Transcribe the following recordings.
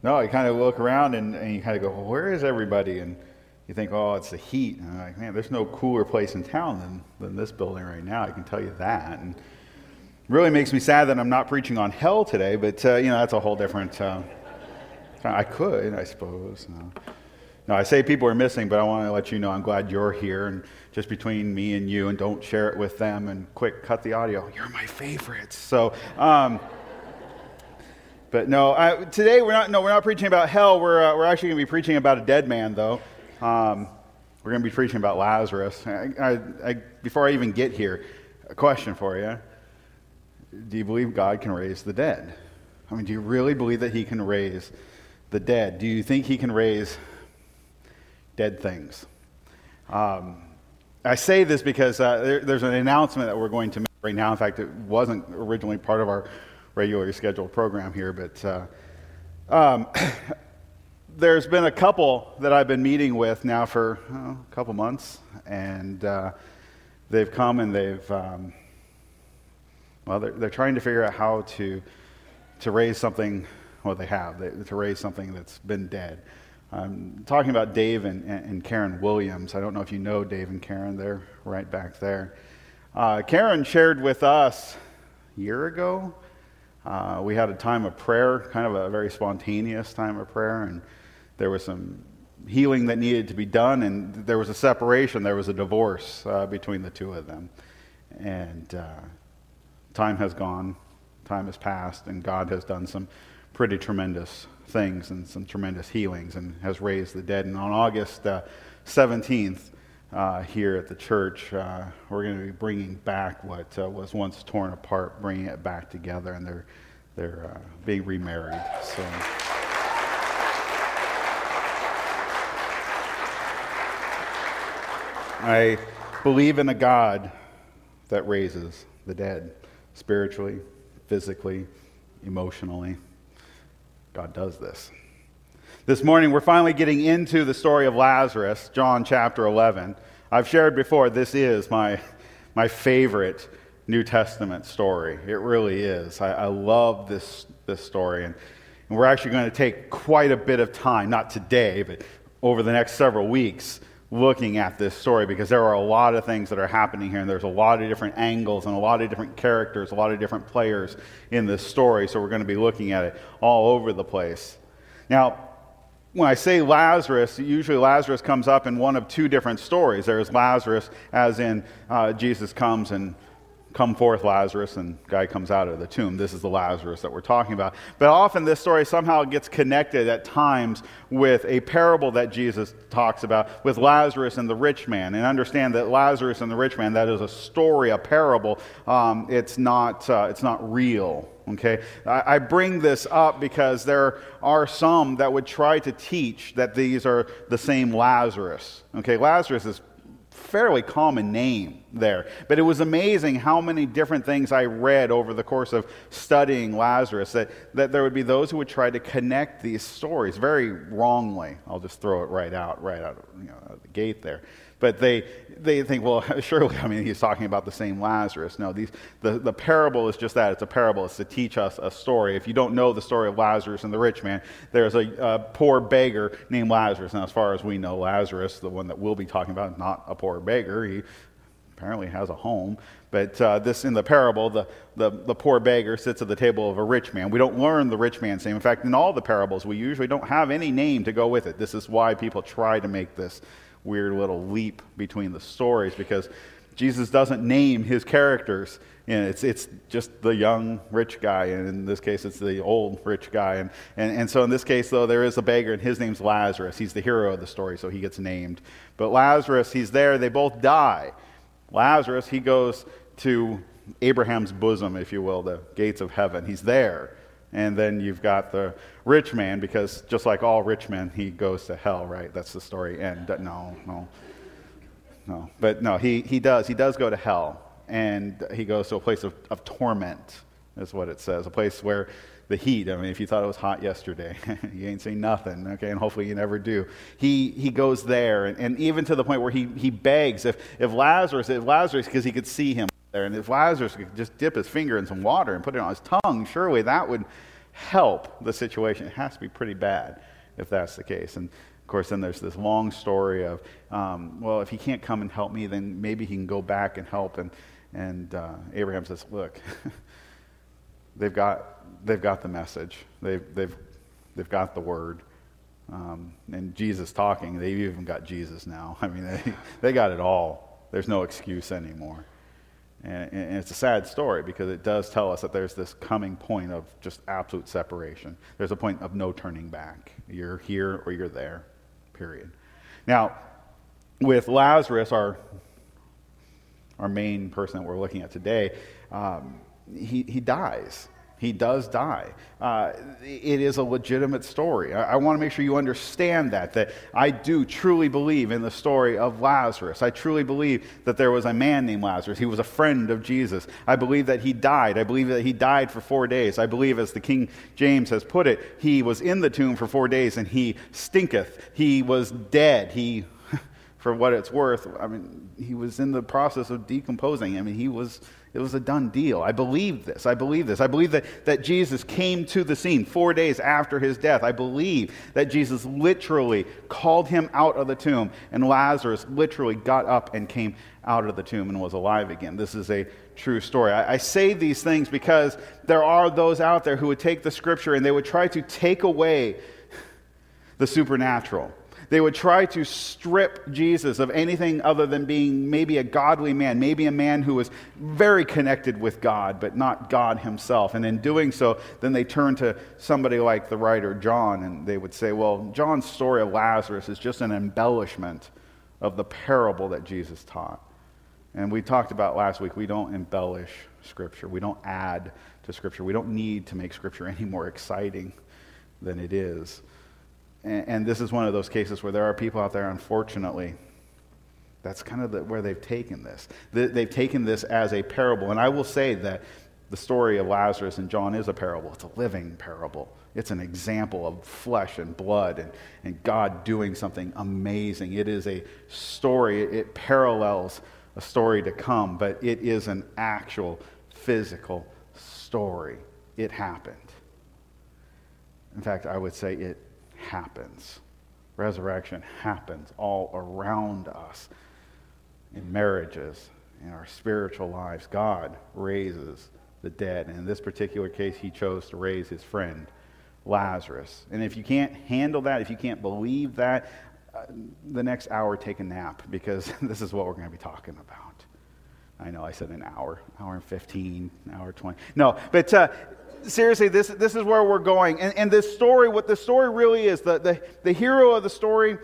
No, you kind of look around and you kind of go, well, where is everybody? And you think, oh, it's the heat. And I'm like, man, there's no cooler place in town than this building right now. I can tell you that. And it really makes me sad that I'm not preaching on hell today, but, that's a whole different... I could, I suppose. No, I say people are missing, but I want to let you know I'm glad you're here. And just between me and you, and don't share it with them, and quick, cut the audio. You're my favorites. So... But no, today we're not preaching about hell. We're actually going to be preaching about a dead man, though. We're going to be preaching about Lazarus. Before I even get here, a question for you: do you believe God can raise the dead? I mean, do you really believe that He can raise the dead? Do you think He can raise dead things? I say this because there's an announcement that we're going to make right now. In fact, it wasn't originally part of our regularly scheduled program here, but there's been a couple that I've been meeting with now for a couple months, and they've come and they're trying to figure out how to raise something. Well, they have to raise something that's been dead. I'm talking about Dave and Karen Williams. I don't know if you know Dave and Karen. They're right back there. Karen shared with us a year ago. We had a time of prayer, kind of a very spontaneous time of prayer, and there was some healing that needed to be done, and there was a separation, there was a divorce between the two of them. And time has gone, time has passed, and God has done some pretty tremendous things and some tremendous healings and has raised the dead. And on August 17th, here at the church, we're going to be bringing back what was once torn apart, bringing it back together, and they're being remarried. So, I believe in a God that raises the dead, spiritually, physically, emotionally. God does this. This morning, we're finally getting into the story of Lazarus, John chapter 11. I've shared before, this is my favorite New Testament story. It really is. I love this story. And we're actually going to take quite a bit of time, not today, but over the next several weeks, looking at this story, because there are a lot of things that are happening here, and there's a lot of different angles and a lot of different characters, a lot of different players in this story, so we're going to be looking at it all over the place. Now, when I say Lazarus, usually Lazarus comes up in one of two different stories. There's Lazarus, as in Jesus comes and come forth Lazarus, and guy comes out of the tomb. This is the Lazarus that we're talking about. But often this story somehow gets connected at times with a parable that Jesus talks about with Lazarus and the rich man. And understand that Lazarus and the rich man, that is a story, a parable. It's not real. Okay, I bring this up because there are some that would try to teach that these are the same Lazarus. Okay, Lazarus is fairly common name there. But it was amazing how many different things I read over the course of studying Lazarus, that there would be those who would try to connect these stories very wrongly. I'll just throw it right out of the gate there. But they think, well, surely, he's talking about the same Lazarus. No, the parable is just that. It's a parable. It's to teach us a story. If you don't know the story of Lazarus and the rich man, there's a poor beggar named Lazarus. Now, as far as we know, Lazarus, the one that we'll be talking about, not a poor beggar. He apparently has a home. But this in the parable, the poor beggar sits at the table of a rich man. We don't learn the rich man's name. In fact, in all the parables, we usually don't have any name to go with it. This is why people try to make this weird little leap between the stories, because Jesus doesn't name his characters. It's just the young rich guy, and in this case it's the old rich guy. And so in this case, though, there is a beggar, and his name's Lazarus. He's the hero of the story, so he gets named. But Lazarus, he's there. They both die. Lazarus, he goes to Abraham's bosom, if you will, the gates of heaven. He's there. And then you've got the rich man, because just like all rich men, he goes to hell, right? That's the story. And no. But no, he does go to hell. And he goes to a place of torment, is what it says. A place where the heat, if you thought it was hot yesterday, you ain't seen nothing, okay? And hopefully you never do. He goes there, and even to the point where he begs, if Lazarus, because he could see him there, and if Lazarus could just dip his finger in some water and put it on his tongue, surely that would help the situation, it has to be pretty bad if that's the case. And of course, then there's this long story of, well, if he can't come and help me, then maybe he can go back and help. And Abraham says, look, they've got the message. They've got the word. And Jesus talking, they've even got Jesus now. I mean, they got it all. There's no excuse anymore. And it's a sad story because it does tell us that there's this coming point of just absolute separation. There's a point of no turning back. You're here or you're there, period. Now, with Lazarus, our main person that we're looking at today, he dies. He does die. It is a legitimate story. I want to make sure you understand that I do truly believe in the story of Lazarus. I truly believe that there was a man named Lazarus. He was a friend of Jesus. I believe that he died. I believe that he died for 4 days. I believe, as the King James has put it, he was in the tomb for 4 days and he stinketh. He was dead. He, for what it's worth, I mean, he was in the process of decomposing. I mean, it was a done deal. I believe this. I believe that Jesus came to the scene 4 days after his death. I believe that Jesus literally called him out of the tomb, and Lazarus literally got up and came out of the tomb and was alive again. This is a true story. I say these things because there are those out there who would take the scripture and they would try to take away the supernatural. They would try to strip Jesus of anything other than being maybe a godly man, maybe a man who was very connected with God, but not God himself. And in doing so, then they turn to somebody like the writer John, and they would say, well, John's story of Lazarus is just an embellishment of the parable that Jesus taught. And we talked about last week, we don't embellish Scripture. We don't add to Scripture. We don't need to make Scripture any more exciting than it is. And this is one of those cases where there are people out there, unfortunately, that's kind of where they've taken this. They've taken this as a parable. And I will say that the story of Lazarus and John is a parable. It's a living parable. It's an example of flesh and blood and God doing something amazing. It is a story. It parallels a story to come, but it is an actual physical story. It happened. In fact, I would say it happens. Resurrection happens all around us in marriages, in our spiritual lives. God raises the dead. And in this particular case, he chose to raise his friend, Lazarus. And if you can't handle that, if you can't believe that, the next hour take a nap, because this is what we're going to be talking about. I know I said an hour and 15, hour 20. No, but seriously, this is where we're going. And this story, what the story really is, the hero of the story,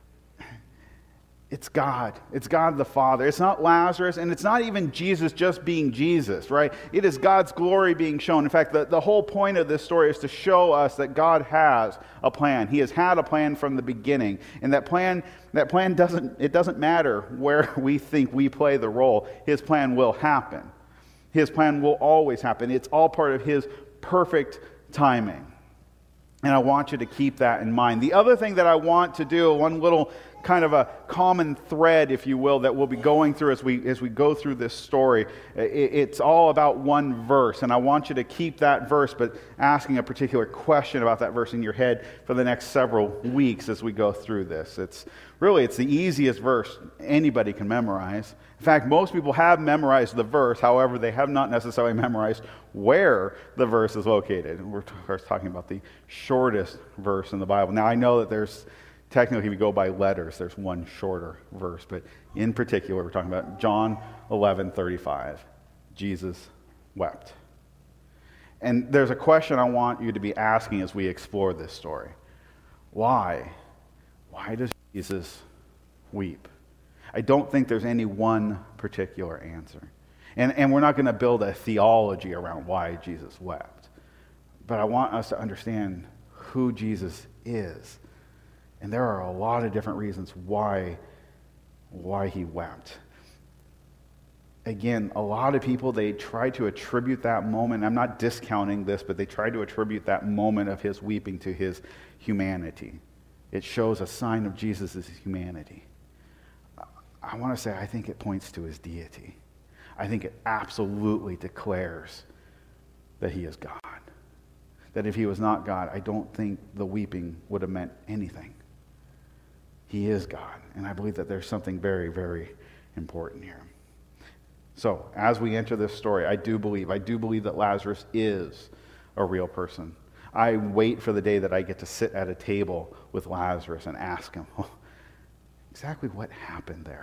it's God. It's God the Father. It's not Lazarus, and it's not even Jesus just being Jesus, right? It is God's glory being shown. In fact, the whole point of this story is to show us that God has a plan. He has had a plan from the beginning. And that plan doesn't matter where we think we play the role. His plan will happen. His plan will always happen. It's all part of his perfect timing. And I want you to keep that in mind. The other thing that I want to do, one little kind of a common thread, if you will, that we'll be going through as we go through this story, it's all about one verse. And I want you to keep that verse, but asking a particular question about that verse in your head for the next several weeks as we go through this. It's the easiest verse anybody can memorize. In fact, most people have memorized the verse. However, they have not necessarily memorized where the verse is located. And we're of course talking about the shortest verse in the Bible. Now, I know that there's technically, if you go by letters, there's one shorter verse. But in particular, we're talking about John 11:35. Jesus wept. And there's a question I want you to be asking as we explore this story. Why? Why does Jesus weep? I don't think there's any one particular answer. And we're not going to build a theology around why Jesus wept. But I want us to understand who Jesus is. And there are a lot of different reasons why he wept. Again, a lot of people, they try to attribute that moment. I'm not discounting this, but they try to attribute that moment of his weeping to his humanity. It shows a sign of Jesus' humanity. I want to say I think it points to his deity. I think it absolutely declares that he is God. that if he was not God, I don't think the weeping would have meant anything. He is God, and I believe that there's something very, very important here. So, as we enter this story, I do believe that Lazarus is a real person. I wait for the day that I get to sit at a table with Lazarus and ask him, exactly what happened there?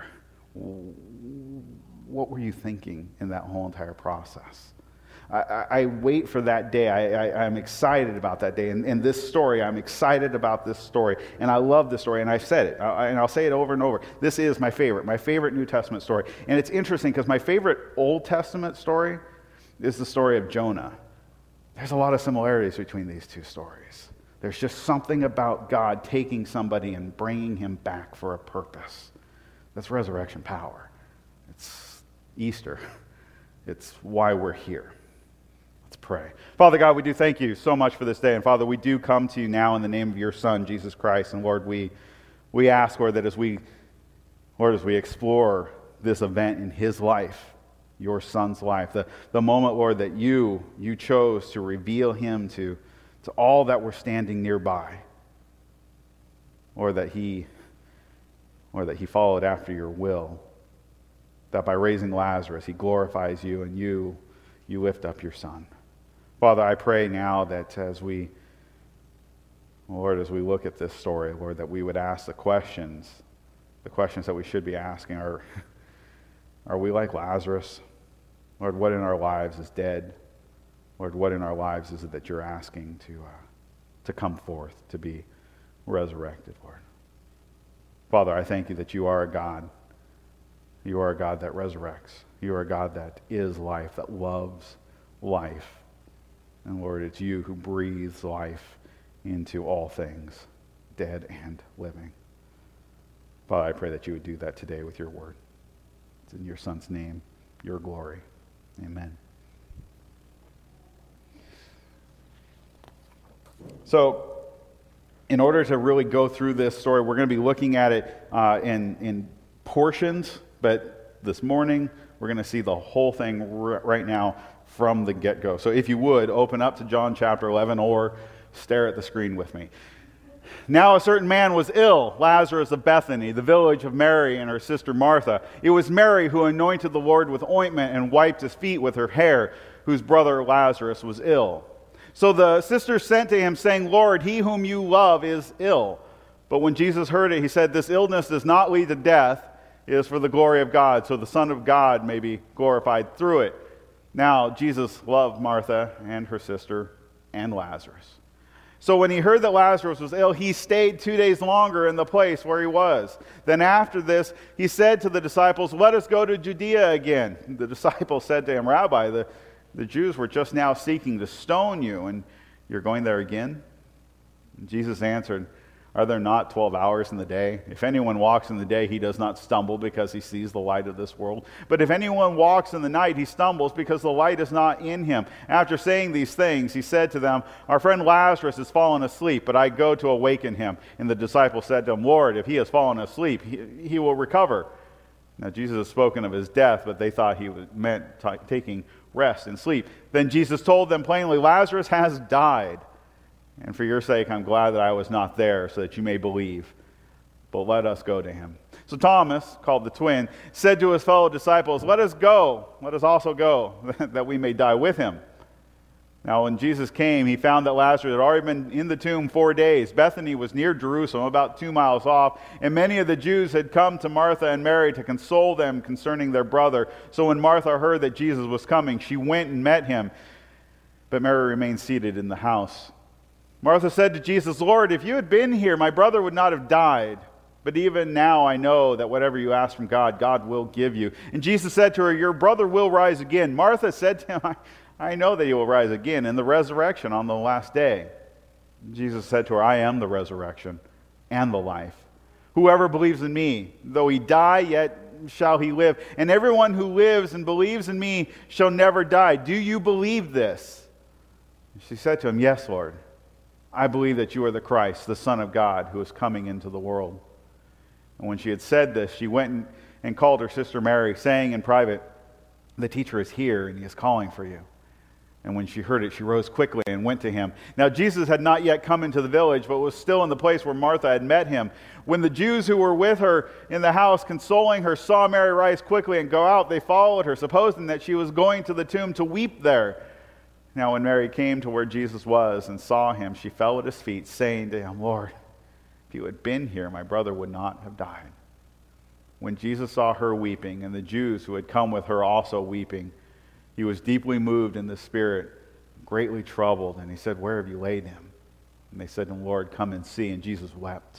What were you thinking in that whole entire process? I wait for that day. I'm excited about that day. And this story, I'm excited about this story. And I love this story. And I've said it. And I'll say it over and over. This is my favorite New Testament story. And it's interesting because my favorite Old Testament story is the story of Jonah. There's a lot of similarities between these two stories. There's just something about God taking somebody and bringing him back for a purpose. That's resurrection power. It's Easter. It's why we're here. Let's pray. Father God, we do thank you so much for this day. And Father, we do come to you now in the name of your Son, Jesus Christ. And Lord, we ask, Lord, that as we explore this event in his life, your Son's life, the moment, Lord, that you chose to reveal him to all that were standing nearby, or that he followed after your will, that by raising Lazarus, he glorifies you and you lift up your Son. Father, I pray now that as we look at this story, Lord, that we would ask the questions that we should be asking. Are we like Lazarus? Lord, what in our lives is dead? Lord, what in our lives is it that you're asking to come forth, to be resurrected, Lord? Father, I thank you that you are a God. You are a God that resurrects. You are a God that is life, that loves life. And Lord, it's you who breathes life into all things, dead and living. Father, I pray that you would do that today with your word. It's in your Son's name, your glory. Amen. So, in order to really go through this story, we're going to be looking at it in portions, but this morning we're going to see the whole thing right now from the get-go. So if you would, open up to John chapter 11 or stare at the screen with me. Now a certain man was ill, Lazarus of Bethany, the village of Mary and her sister Martha. It was Mary who anointed the Lord with ointment and wiped his feet with her hair, whose brother Lazarus was ill. So the sisters sent to him, saying, Lord, he whom you love is ill. But when Jesus heard it, he said, this illness does not lead to death. It is for the glory of God, so the Son of God may be glorified through it. Now, Jesus loved Martha and her sister and Lazarus. So when he heard that Lazarus was ill, he stayed 2 days longer in the place where he was. Then after this, he said to the disciples, let us go to Judea again. The disciples said to him, Rabbi, the Jews were just now seeking to stone you, and you're going there again? And Jesus answered, are there not 12 hours in the day? If anyone walks in the day, he does not stumble because he sees the light of this world. But if anyone walks in the night, he stumbles because the light is not in him. After saying these things, he said to them, our friend Lazarus has fallen asleep, but I go to awaken him. And the disciples said to him, Lord, if he has fallen asleep, he will recover. Now Jesus has spoken of his death, but they thought he meant taking rest and sleep. Then Jesus told them plainly, Lazarus has died. And for your sake, I'm glad that I was not there so that you may believe. But let us go to him. So Thomas, called the twin, said to his fellow disciples, let us go. Let us also go, that we may die with him. Now when Jesus came, he found that Lazarus had already been in the tomb 4 days. Bethany was near Jerusalem, about 2 miles off. And many of the Jews had come to Martha and Mary to console them concerning their brother. So when Martha heard that Jesus was coming, she went and met him. But Mary remained seated in the house. Martha said to Jesus, Lord, if you had been here, my brother would not have died. But even now I know that whatever you ask from God, God will give you. And Jesus said to her, your brother will rise again. Martha said to him, I know that he will rise again in the resurrection on the last day. Jesus said to her, I am the resurrection and the life. Whoever believes in me, though he die, yet shall he live. And everyone who lives and believes in me shall never die. Do you believe this? She said to him, yes, Lord. I believe that you are the Christ, the Son of God, who is coming into the world. And when she had said this, she went and called her sister Mary, saying in private, the teacher is here, and he is calling for you. And when she heard it, she rose quickly and went to him. Now Jesus had not yet come into the village, but was still in the place where Martha had met him. When the Jews who were with her in the house, consoling her, saw Mary rise quickly and go out, they followed her, supposing that she was going to the tomb to weep there. Now when Mary came to where Jesus was and saw him, she fell at his feet, saying to him, Lord, if you had been here, my brother would not have died. When Jesus saw her weeping, and the Jews who had come with her also weeping, he was deeply moved in the spirit, greatly troubled, and he said, Where have you laid him? And they said to him, Lord, come and see. And Jesus wept.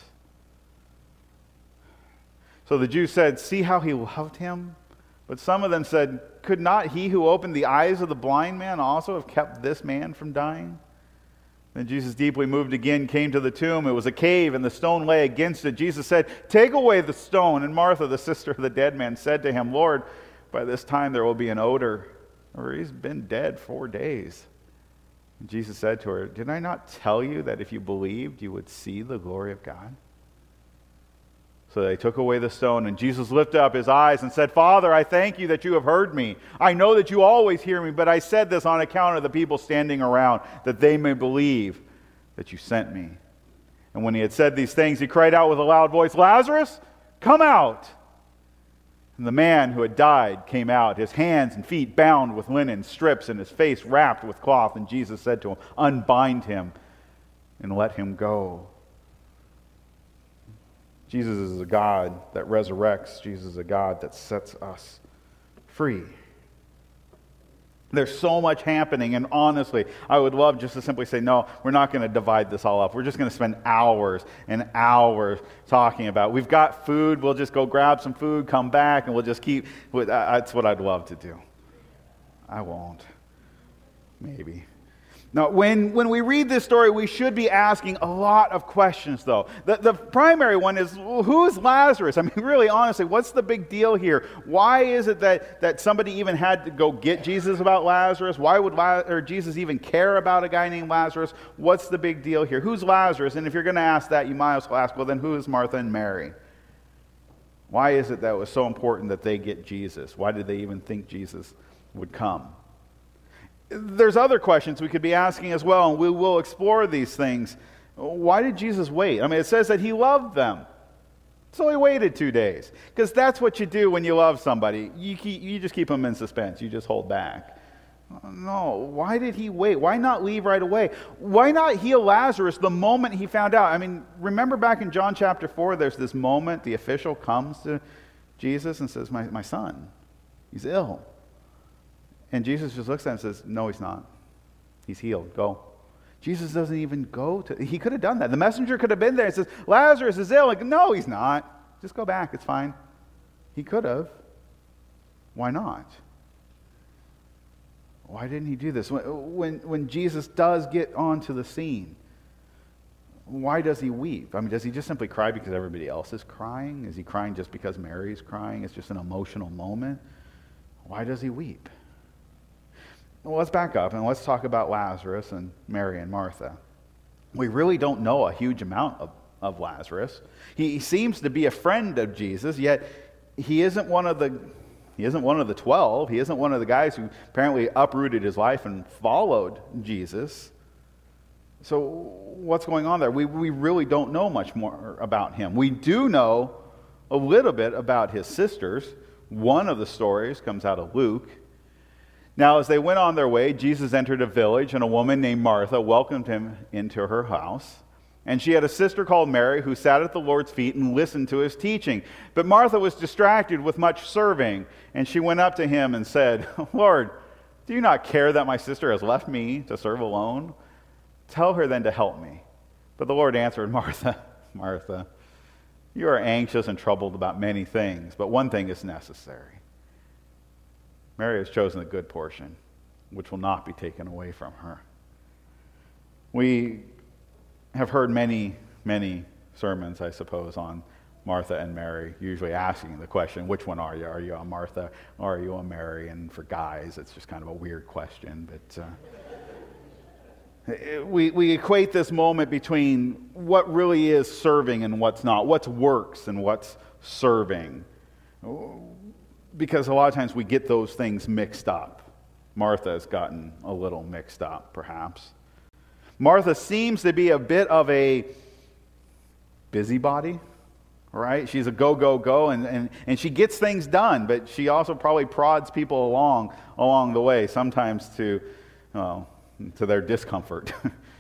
So the Jews said, See how he loved him? But some of them said, Could not he who opened the eyes of the blind man also have kept this man from dying? Then Jesus, deeply moved again, came to the tomb. It was a cave, and the stone lay against it. Jesus said, Take away the stone. And Martha, the sister of the dead man, said to him, Lord, by this time there will be an odor, or he's been dead 4 days. And Jesus said to her, Did I not tell you that if you believed, you would see the glory of God? So they took away the stone, and Jesus lifted up his eyes and said, Father, I thank you that you have heard me. I know that you always hear me, but I said this on account of the people standing around, that they may believe that you sent me. And when he had said these things, he cried out with a loud voice, Lazarus, come out! And the man who had died came out, his hands and feet bound with linen strips, and his face wrapped with cloth. And Jesus said to him, Unbind him and let him go. Jesus is a God that resurrects. Jesus is a God that sets us free. There's so much happening, and honestly, I would love just to simply say, no, we're not going to divide this all up. We're just going to spend hours and hours talking about it. We've got food, we'll just go grab some food, come back, and we'll just keep. That's what I'd love to do. I won't. Maybe. Now, when we read this story, we should be asking a lot of questions, though. The primary one is, well, who's Lazarus? I mean, really, honestly, what's the big deal here? Why is it that somebody even had to go get Jesus about Lazarus? Why would Jesus even care about a guy named Lazarus? What's the big deal here? Who's Lazarus? And if you're going to ask that, you might as well ask, well, then who is Martha and Mary? Why is it that it was so important that they get Jesus? Why did they even think Jesus would come? There's other questions we could be asking as well, and we will explore these things. Why did Jesus wait? I mean, it says that he loved them. So he waited 2 days. Because that's what you do when you love somebody. You just keep them in suspense. You just hold back. No, why did he wait? Why not leave right away? Why not heal Lazarus the moment he found out? I mean, remember back in John chapter 4, there's this moment the official comes to Jesus and says, my son, he's ill. And Jesus just looks at him and says, no, he's not. He's healed. Go. Jesus doesn't even go to... He could have done that. The messenger could have been there and says, Lazarus is ill. Like, no, he's not. Just go back. It's fine. He could have. Why not? Why didn't he do this? When Jesus does get onto the scene, why does he weep? I mean, does he just simply cry because everybody else is crying? Is he crying just because Mary's crying? It's just an emotional moment. Why does he weep? Well, let's back up and let's talk about Lazarus and Mary and Martha. We really don't know a huge amount of Lazarus. He seems to be a friend of Jesus, yet he isn't one of the 12. He isn't one of the guys who apparently uprooted his life and followed Jesus. So what's going on there? We really don't know much more about him. We do know a little bit about his sisters. One of the stories comes out of Luke. Now, as they went on their way, Jesus entered a village, and a woman named Martha welcomed him into her house. And she had a sister called Mary who sat at the Lord's feet and listened to his teaching. But Martha was distracted with much serving, and she went up to him and said, Lord, do you not care that my sister has left me to serve alone? Tell her then to help me. But the Lord answered, Martha, Martha, you are anxious and troubled about many things, but one thing is necessary. Mary has chosen the good portion, which will not be taken away from her. We have heard many, many sermons, I suppose, on Martha and Mary, usually asking the question, which one are you? Are you a Martha or are you a Mary? And for guys, it's just kind of a weird question. But we equate this moment between what really is serving and what's not, what's works and what's serving. Because a lot of times we get those things mixed up. Martha has gotten a little mixed up, perhaps. Martha seems to be a bit of a busybody, right? She's a go, go, go, and she gets things done, but she also probably prods people along the way, sometimes to their discomfort.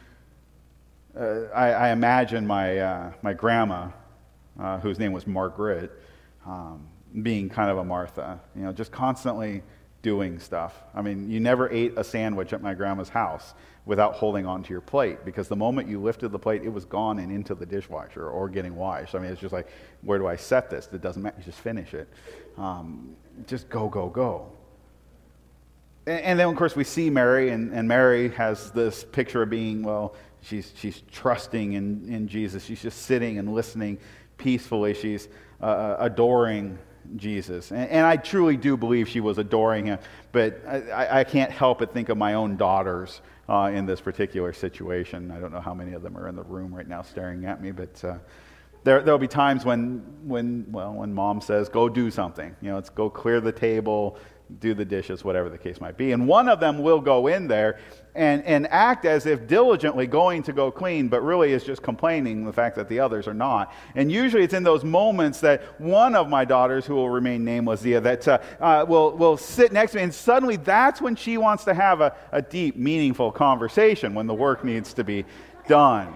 I imagine my grandma, whose name was Margaret, being kind of a Martha, just constantly doing stuff. I mean, you never ate a sandwich at my grandma's house without holding onto your plate, because the moment you lifted the plate, it was gone and into the dishwasher or getting washed. I mean, it's just like, where do I set this? It doesn't matter. You just finish it. Just go, go, go. And then, of course, we see Mary, and Mary has this picture of being, she's trusting in Jesus. She's just sitting and listening peacefully. She's adoring Jesus. And I truly do believe she was adoring him, but I can't help but think of my own daughters in this particular situation. I don't know how many of them are in the room right now staring at me, but there'll be times when mom says, go do something. It's go clear the table, do the dishes, whatever the case might be. And one of them will go in there and act as if diligently going to go clean, but really is just complaining the fact that the others are not. And usually it's in those moments that one of my daughters, who will remain nameless, Zia, that will sit next to me, and suddenly that's when she wants to have a deep, meaningful conversation, when the work needs to be done.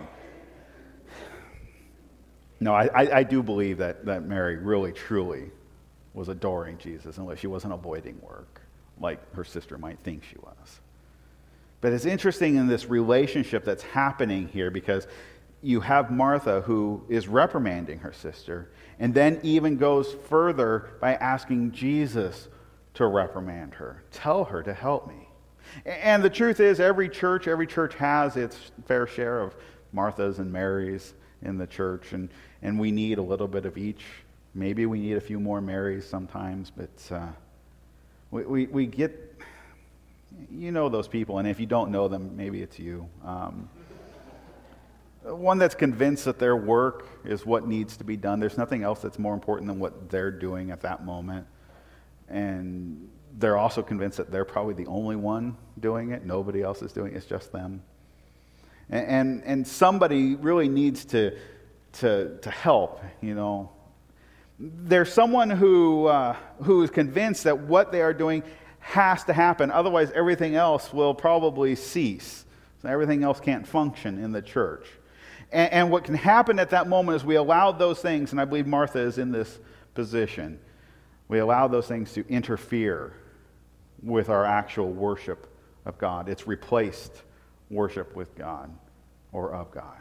No, I do believe that Mary really, truly was adoring Jesus, unless she wasn't avoiding work like her sister might think she was. But it's interesting in this relationship that's happening here, because you have Martha, who is reprimanding her sister, and then even goes further by asking Jesus to reprimand her, tell her to help me. And the truth is, every church has its fair share of Marthas and Marys in the church, and we need a little bit of each. Maybe we need a few more Marys sometimes, but we get, those people, and if you don't know them, maybe it's you. One that's convinced that their work is what needs to be done. There's nothing else that's more important than what they're doing at that moment. And they're also convinced that they're probably the only one doing it. Nobody else is doing it. It's just them. And somebody really needs to help, There's someone who is convinced that what they are doing has to happen. Otherwise, everything else will probably cease. So everything else can't function in the church. And what can happen at that moment is we allow those things, and I believe Martha is in this position, we allow those things to interfere with our actual worship of God. It's replaced worship with God or of God.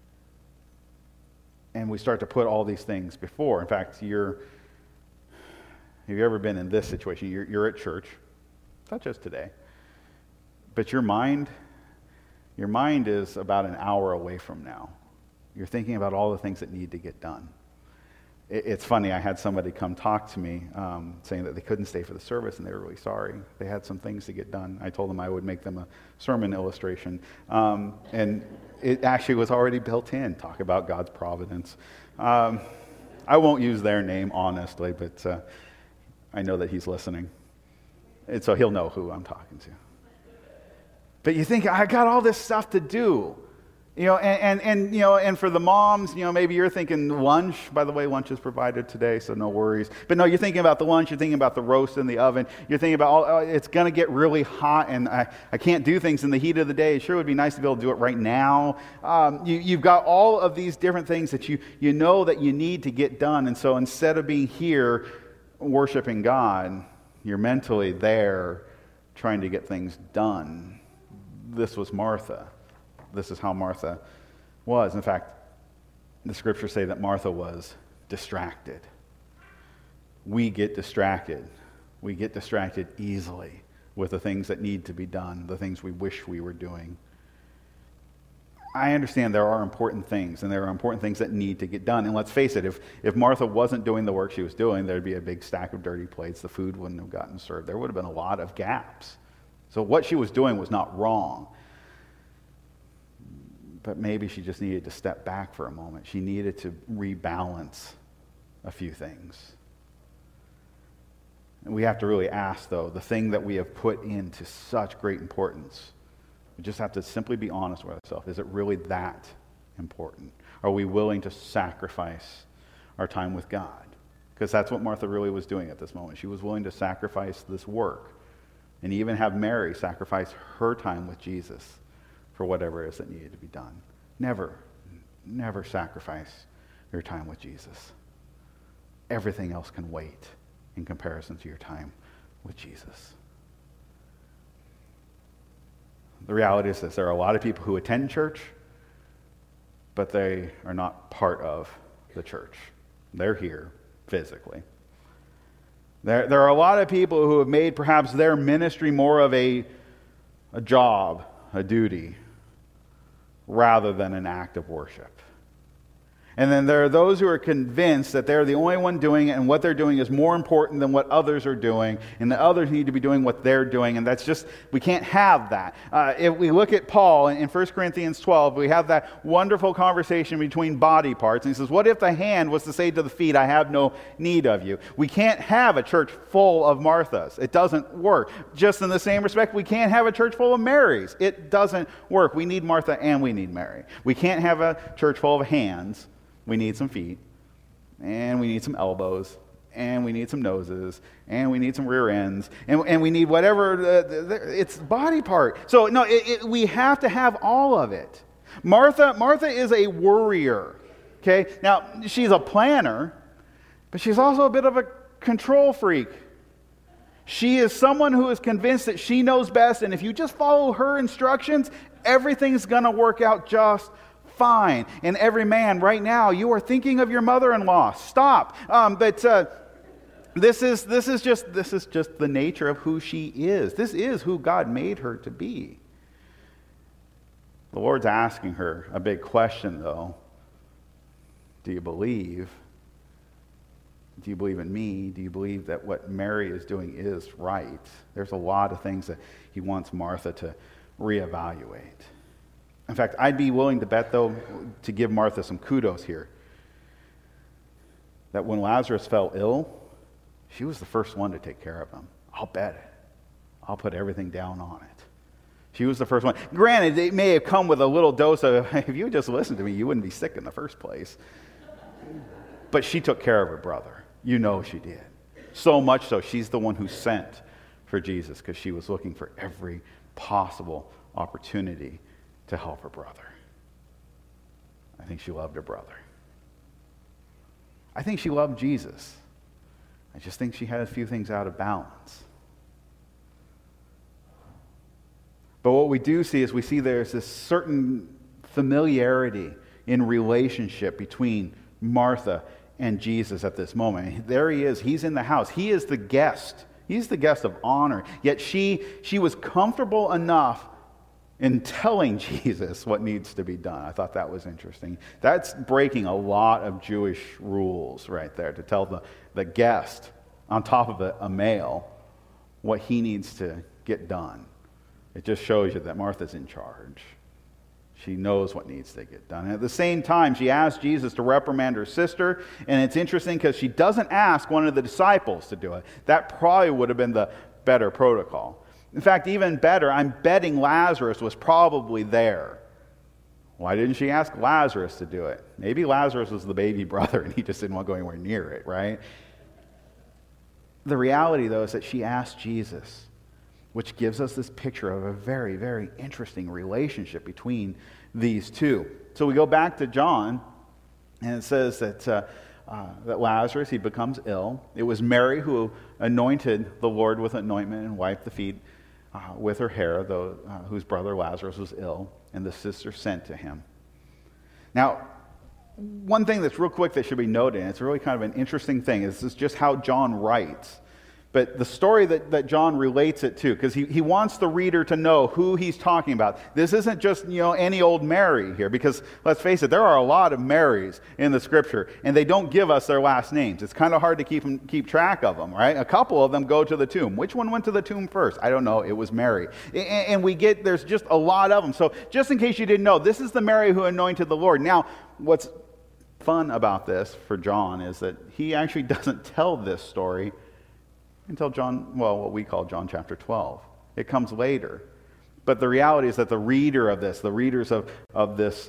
And we start to put all these things before. In fact, have you ever been in this situation? You're at church, not just today, but your mind is about an hour away from now. You're thinking about all the things that need to get done. It's funny, I had somebody come talk to me saying that they couldn't stay for the service and they were really sorry. They had some things to get done. I told them I would make them a sermon illustration. And it actually was already built in, talk about God's providence. I won't use their name, honestly, but I know that he's listening. And so he'll know who I'm talking to. But you think, I got all this stuff to do. And for the moms, maybe you're thinking lunch. By the way, lunch is provided today, so no worries. But no, you're thinking about the lunch. You're thinking about the roast in the oven. You're thinking about, it's going to get really hot, and I can't do things in the heat of the day. It sure would be nice to be able to do it right now. You've got all of these different things that you know that you need to get done. And so instead of being here worshiping God, you're mentally there trying to get things done. This was Martha. This is how Martha was. In fact, the scriptures say that Martha was distracted. We get distracted. We get distracted easily with the things that need to be done, the things we wish we were doing. I understand there are important things, and there are important things that need to get done. And let's face it, if Martha wasn't doing the work she was doing, there'd be a big stack of dirty plates. The food wouldn't have gotten served. There would have been a lot of gaps. So what she was doing was not wrong. But maybe she just needed to step back for a moment. She needed to rebalance a few things. And we have to really ask, though, the thing that we have put into such great importance, we just have to simply be honest with ourselves. Is it really that important? Are we willing to sacrifice our time with God? Because that's what Martha really was doing at this moment. She was willing to sacrifice this work and even have Mary sacrifice her time with Jesus for whatever it is that needed to be done. Never sacrifice your time with Jesus. Everything else can wait in comparison to your time with Jesus. The reality is this: there are a lot of people who attend church, but they are not part of the church. They're here physically. There are a lot of people who have made perhaps their ministry more of a job, a duty, rather than an act of worship. And then there are those who are convinced that they're the only one doing it, and what they're doing is more important than what others are doing, and the others need to be doing what they're doing, and that's just, we can't have that. If we look at Paul in 1 Corinthians 12, we have that wonderful conversation between body parts, and he says, what if the hand was to say to the feet, I have no need of you? We can't have a church full of Marthas. It doesn't work. Just in the same respect, we can't have a church full of Marys. It doesn't work. We need Martha and we need Mary. We can't have a church full of hands. We need some feet, and we need some elbows, and we need some noses, and we need some rear ends, and we need whatever, it's body part. So no, we have to have all of it. Martha is a worrier, okay? Now, she's a planner, but she's also a bit of a control freak. She is someone who is convinced that she knows best, and if you just follow her instructions, everything's going to work out just fine. And every man, right now, you are thinking of your mother-in-law. Stop. This is just the nature of who she is. This is who God made her to be. The Lord's asking her a big question, though. Do you believe? Do you believe in me? Do you believe that what Mary is doing is right? There's a lot of things that he wants Martha to reevaluate. In fact, I'd be willing to bet, though, to give Martha some kudos here, that when Lazarus fell ill, she was the first one to take care of him. I'll bet it. I'll put everything down on it. She was the first one. Granted, it may have come with a little dose of, if you had just listened to me, you wouldn't be sick in the first place. But she took care of her brother. You know she did. So much so, she's the one who sent for Jesus because she was looking for every possible opportunity to help her brother. I think she loved her brother. I think she loved Jesus. I just think she had a few things out of balance. But what we do see is we see there's this certain familiarity in relationship between Martha and Jesus at this moment. There he is. He's in the house. He is the guest. He's the guest of honor. Yet she was comfortable enough in telling Jesus what needs to be done. I thought that was interesting. That's breaking a lot of Jewish rules right there, to tell the guest, on top of a male, what he needs to get done. It just shows you that Martha's in charge. She knows what needs to get done. And at the same time, she asks Jesus to reprimand her sister, and it's interesting because she doesn't ask one of the disciples to do it. That probably would have been the better protocol. In fact, even better, I'm betting Lazarus was probably there. Why didn't she ask Lazarus to do it? Maybe Lazarus was the baby brother and he just didn't want to go anywhere near it, right? The reality, though, is that she asked Jesus, which gives us this picture of a very, very interesting relationship between these two. So we go back to John, and it says that Lazarus, he becomes ill. It was Mary who anointed the Lord with anointment and wiped the feet with her hair, though whose brother Lazarus was ill, and the sister sent to him. Now, one thing that's real quick that should be noted, and it's really kind of an interesting thing, is this is just how John writes. But the story that John relates it to, because he wants the reader to know who he's talking about. This isn't just, any old Mary here, because let's face it, there are a lot of Marys in the Scripture, and they don't give us their last names. It's kind of hard to keep track of them, right? A couple of them go to the tomb. Which one went to the tomb first? I don't know. It was Mary. And there's just a lot of them. So just in case you didn't know, this is the Mary who anointed the Lord. Now, what's fun about this for John is that he actually doesn't tell this story until John, well, what we call John chapter 12. It comes later. But the reality is that the reader of this, the readers of this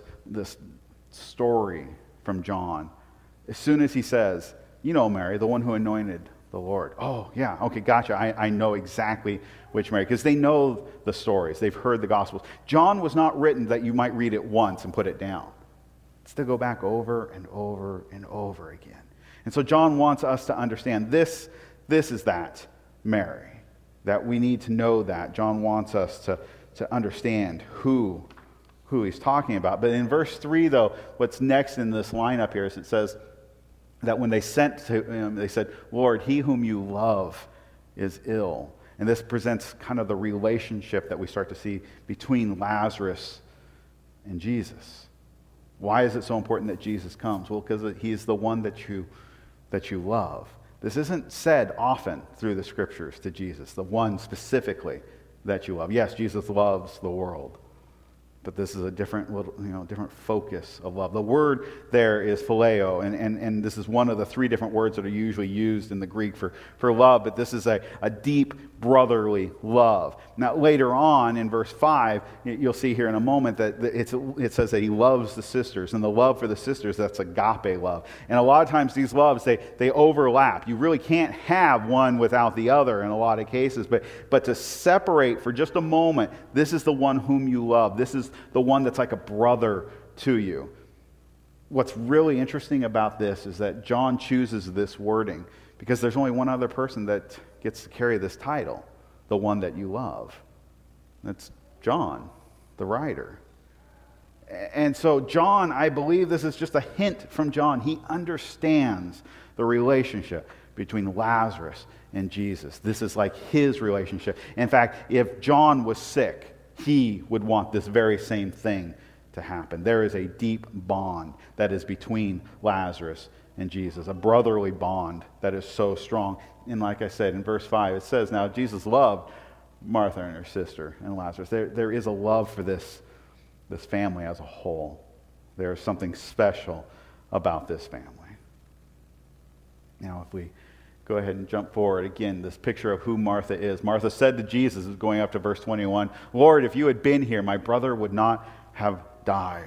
story from John, as soon as he says, you know Mary, the one who anointed the Lord. Oh, yeah, okay, gotcha. I know exactly which Mary, because they know the stories. They've heard the Gospels. John was not written that you might read it once and put it down. It's to go back over and over and over again. And so John wants us to understand this is that Mary, that we need to know that. John wants us to understand who he's talking about. But in verse 3, though, what's next in this lineup here is it says that when they sent to him, they said, Lord, he whom you love is ill. And this presents kind of the relationship that we start to see between Lazarus and Jesus. Why is it so important that Jesus comes? Well, because he's the one that you love. This isn't said often through the scriptures to Jesus, the one specifically that you love. Yes, Jesus loves the world, but this is a different focus of love. The word there is phileo, and this is one of the three different words that are usually used in the Greek for love, but this is a deep brotherly love. Now, later on in verse 5, you'll see here in a moment that it says that he loves the sisters, and the love for the sisters, that's agape love. And a lot of times these loves, they overlap. You really can't have one without the other in a lot of cases, but to separate for just a moment, this is the one whom you love. This is the one that's like a brother to you. What's really interesting about this is that John chooses this wording because there's only one other person that gets to carry this title, the one that you love. That's John, the writer. And so John, I believe this is just a hint from John. He understands the relationship between Lazarus and Jesus. This is like his relationship. In fact, if John was sick, he would want this very same thing to happen. There is a deep bond that is between Lazarus and Jesus, a brotherly bond that is so strong. And like I said, in verse 5, it says, now Jesus loved Martha and her sister and Lazarus. There is a love for this family as a whole. There is something special about this family. Now, if we go ahead and jump forward again, this picture of who Martha is. Martha said to Jesus, going up to verse 21, Lord, if you had been here, my brother would not have died.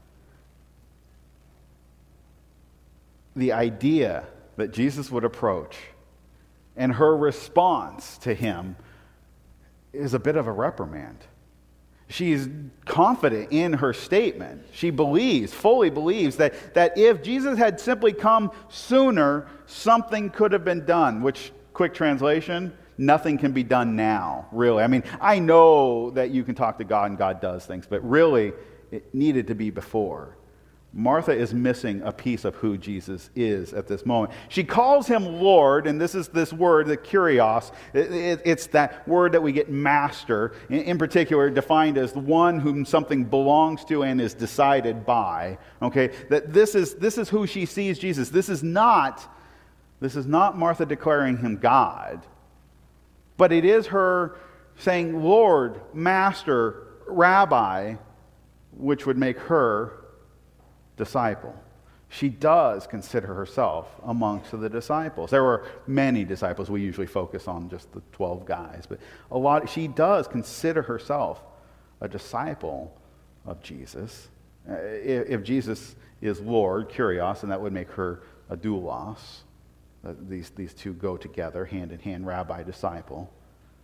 The idea that Jesus would approach and her response to him is a bit of a reprimand. She's confident in her statement. She fully believes that if Jesus had simply come sooner, something could have been done, which, quick translation, nothing can be done now, really. I mean, I know that you can talk to God and God does things, but really, it needed to be before. Martha is missing a piece of who Jesus is at this moment. She calls him Lord, and this is this word, the kurios. It's that word that we get master, in particular defined as the one whom something belongs to and is decided by. Okay, that this is who she sees Jesus. This is not Martha declaring him God, but it is her saying Lord, Master, Rabbi, which would make her disciple. She does consider herself amongst the disciples. There were many disciples. We usually focus on just the 12 guys, but she does consider herself a disciple of Jesus. If Jesus is Lord, kurios, and that would make her a doulos. These two go together, hand in hand, rabbi, disciple.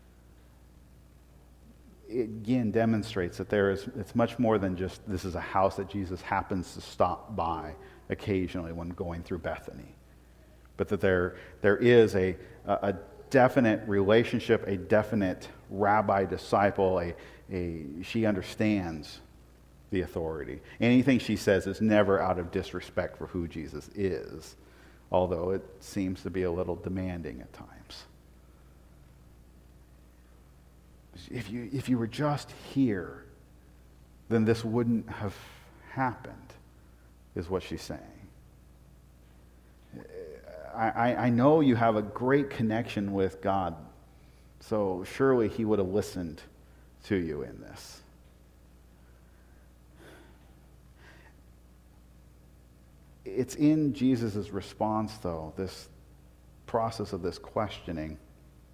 It again demonstrates that it's much more than just this is a house that Jesus happens to stop by occasionally when going through Bethany. But that there is a definite relationship, a definite rabbi-disciple, she understands the authority. Anything she says is never out of disrespect for who Jesus is, although it seems to be a little demanding at times. If you were just here, then this wouldn't have happened, is what she's saying. I know you have a great connection with God, so surely he would have listened to you in this. It's in Jesus' response, though, this process of this questioning,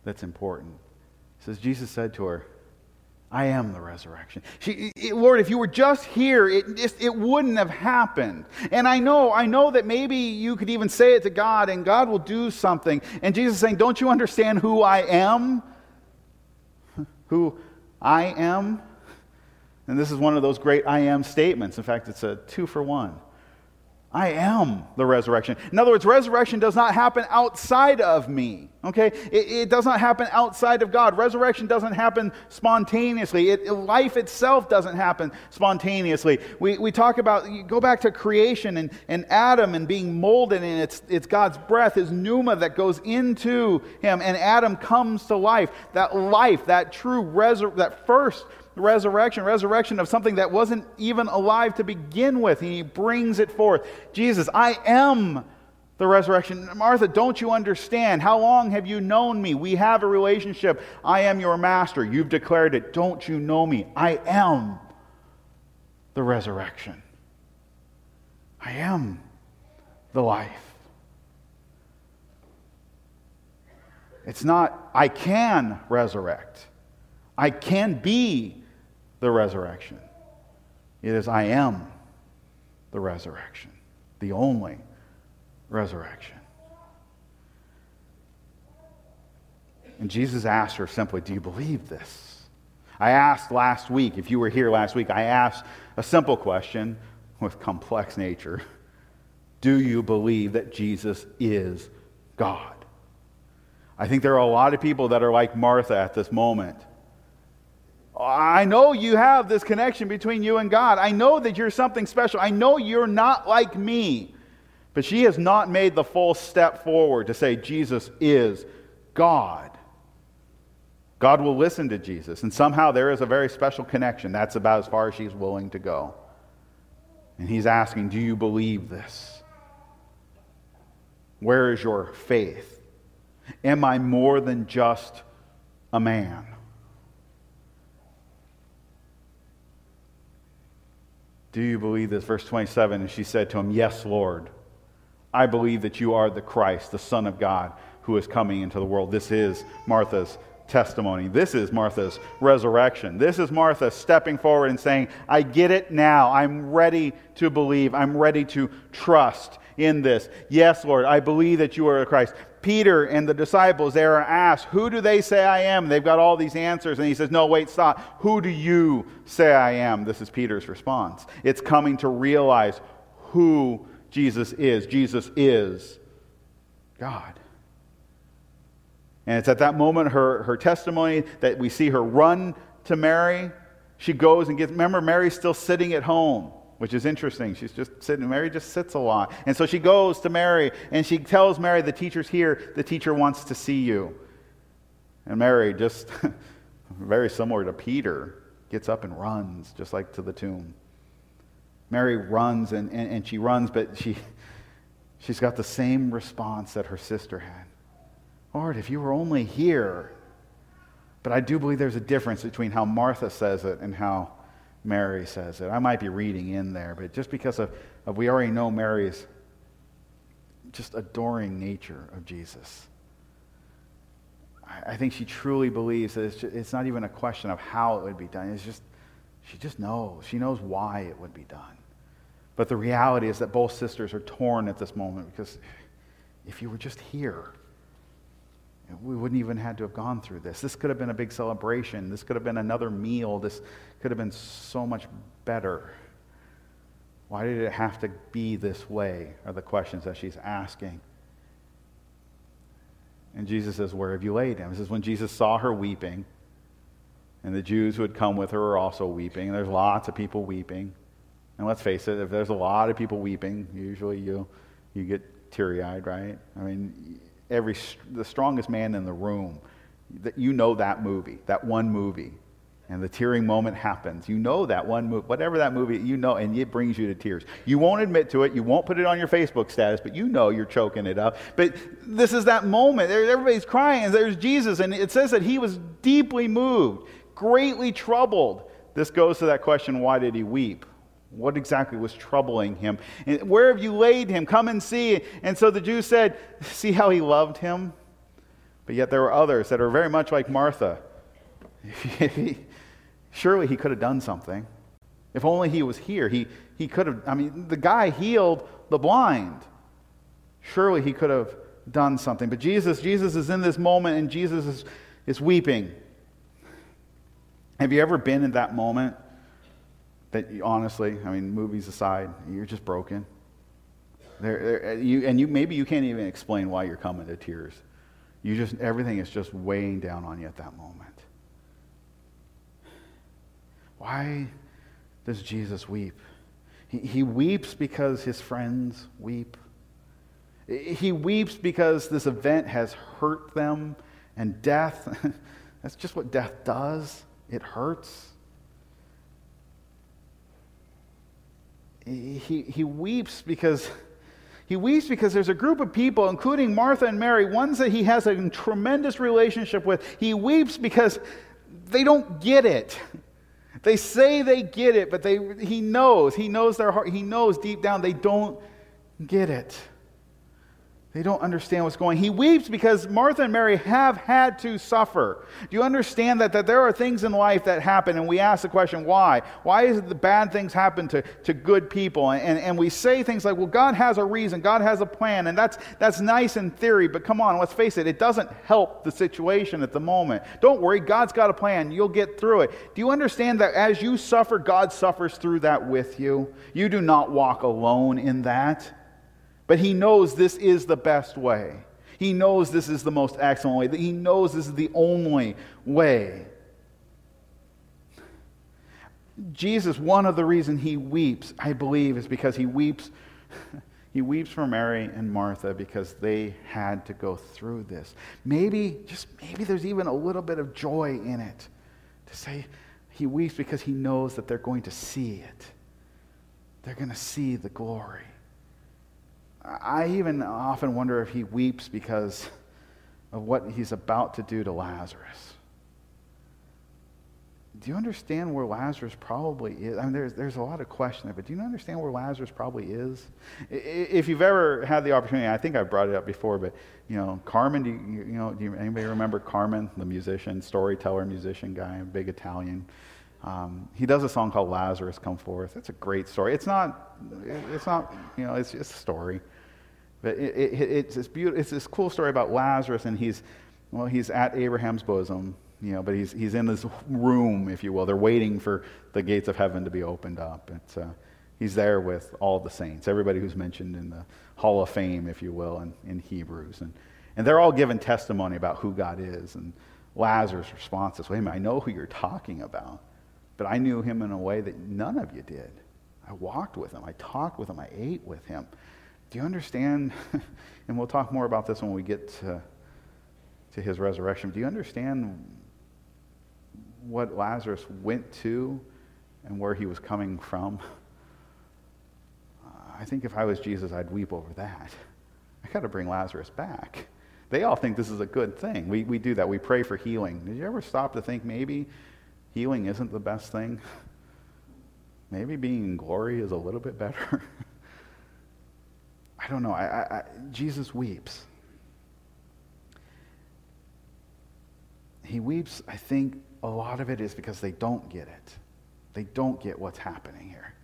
that's important. It says, Jesus said to her, I am the resurrection. Lord, if you were just here, it wouldn't have happened. And I know that maybe you could even say it to God, and God will do something. And Jesus is saying, don't you understand who I am? Who I am? And this is one of those great I am statements. In fact, it's a 2-for-1. I am the resurrection. In other words, resurrection does not happen outside of me. Okay? It does not happen outside of God. Resurrection doesn't happen spontaneously. Life itself doesn't happen spontaneously. We talk about, you go back to creation and Adam and being molded, and it's God's breath, his pneuma that goes into him, and Adam comes to life. That true that first resurrection of something that wasn't even alive to begin with. And he brings it forth. Jesus, I am the resurrection. Martha, don't you understand? How long have you known me? We have a relationship. I am your master. You've declared it. Don't you know me? I am the resurrection. I am the life. It's not, I can resurrect. I can be the resurrection. It is, I am the resurrection. The only resurrection. And Jesus asked her simply, do you believe this? I asked last week, if you were here last week, I asked a simple question with complex nature. Do you believe that Jesus is God? I think there are a lot of people that are like Martha at this moment. I know you have this connection between you and God. I know that you're something special. I know you're not like me. But she has not made the full step forward to say Jesus is God. God will listen to Jesus. And somehow there is a very special connection. That's about as far as she's willing to go. And he's asking, do you believe this? Where is your faith? Am I more than just a man? Do you believe this? Verse 27, and she said to him, yes, Lord. I believe that you are the Christ, the Son of God, who is coming into the world. This is Martha's testimony. This is Martha's resurrection. This is Martha stepping forward and saying, I get it now. I'm ready to believe. I'm ready to trust in this. Yes, Lord, I believe that you are the Christ. Peter and the disciples, they are asked, who do they say I am? They've got all these answers. And he says, no, wait, stop. Who do you say I am? This is Peter's response. It's coming to realize who Jesus is. Jesus is God. And it's at that moment, her testimony, that we see her run to Mary. She goes and remember, Mary's still sitting at home, which is interesting. She's just sitting. Mary just sits a lot. And so she goes to Mary, and she tells Mary, the teacher's here. The teacher wants to see you. And Mary, just very similar to Peter, gets up and runs, just like to the tomb. Mary runs, and she runs, but she's got the same response that her sister had. Lord, if you were only here. But I do believe there's a difference between how Martha says it and how Mary says it. I might be reading in there, but just because of we already know Mary's just adoring nature of Jesus. I think she truly believes that it's not even a question of how it would be done. She just knows. She knows why it would be done. But the reality is that both sisters are torn at this moment, because if you were just here, we wouldn't even had to have gone through this. This could have been a big celebration. This could have been another meal. This could have been so much better. Why did it have to be this way, are the questions that she's asking. And Jesus says, where have you laid him? This is when Jesus saw her weeping, and the Jews who had come with her were also weeping. And there's lots of people weeping. And let's face it, if there's a lot of people weeping, usually you get teary-eyed, right? I mean, the strongest man in the room, you know that movie, that one movie, and the tearing moment happens. You know that one movie, whatever that movie, you know, and it brings you to tears. You won't admit to it, you won't put it on your Facebook status, but you know you're choking it up. But this is that moment. Everybody's crying, and there's Jesus, and it says that he was deeply moved, greatly troubled. This goes to that question, why did he weep? What exactly was troubling him? And where have you laid him? Come and see. And so the Jews said, see how he loved him? But yet there were others that are very much like Martha. Surely he could have done something. If only he was here. He could have, the guy healed the blind. Surely he could have done something. But Jesus is in this moment, and Jesus is weeping. Have you ever been in that moment that honestly, movies aside, you're just broken? Maybe you can't even explain why you're coming to tears. Everything is just weighing down on you at that moment. Why does Jesus weep? He weeps because his friends weep. He weeps because this event has hurt them, and death, that's just what death does. It hurts. He weeps because there's a group of people, including Martha and Mary, ones that he has a tremendous relationship with. He weeps because they don't get it. They say they get it, but he knows their heart. He knows deep down they don't get it. They don't understand what's going on. He weeps because Martha and Mary have had to suffer. Do you understand that there are things in life that happen, and we ask the question, why? Why is it the bad things happen to good people? And we say things like, well, God has a reason, God has a plan, and that's nice in theory, but come on, let's face it, it doesn't help the situation at the moment. Don't worry, God's got a plan. You'll get through it. Do you understand that as you suffer, God suffers through that with you? You do not walk alone in that. But he knows this is the best way. He knows this is the most excellent way. He knows this is the only way. Jesus, one of the reasons he weeps, I believe, is because he weeps for Mary and Martha because they had to go through this. Maybe there's even a little bit of joy in it. To say he weeps because he knows that they're going to see it. They're going to see the glory. I even often wonder if he weeps because of what he's about to do to Lazarus. Do you understand where Lazarus probably is? There's a lot of question there, but do you understand where Lazarus probably is? If you've ever had the opportunity, I think I brought it up before, but Carmen, do anybody remember Carmen, the musician, storyteller, musician guy, a big Italian? He does a song called "Lazarus Come Forth." It's a great story. It's just a story. But it's this beautiful. It's this cool story about Lazarus, and he's at Abraham's bosom, but he's in this room, if you will. They're waiting for the gates of heaven to be opened up. He's there with all the saints, everybody who's mentioned in the Hall of Fame, if you will, in Hebrews, and they're all given testimony about who God is. And Lazarus' response is, "Wait a minute, I know who you're talking about, but I knew him in a way that none of you did. I walked with him, I talked with him, I ate with him." Do you understand? And we'll talk more about this when we get to his resurrection. Do you understand what Lazarus went to and where he was coming from? I think if I was Jesus, I'd weep over that. I got to bring Lazarus back. They all think this is a good thing. We do that. We pray for healing. Did you ever stop to think maybe healing isn't the best thing? Maybe being in glory is a little bit better. I don't know. Jesus weeps. He weeps, I think a lot of it is because they don't get it. They don't get what's happening here.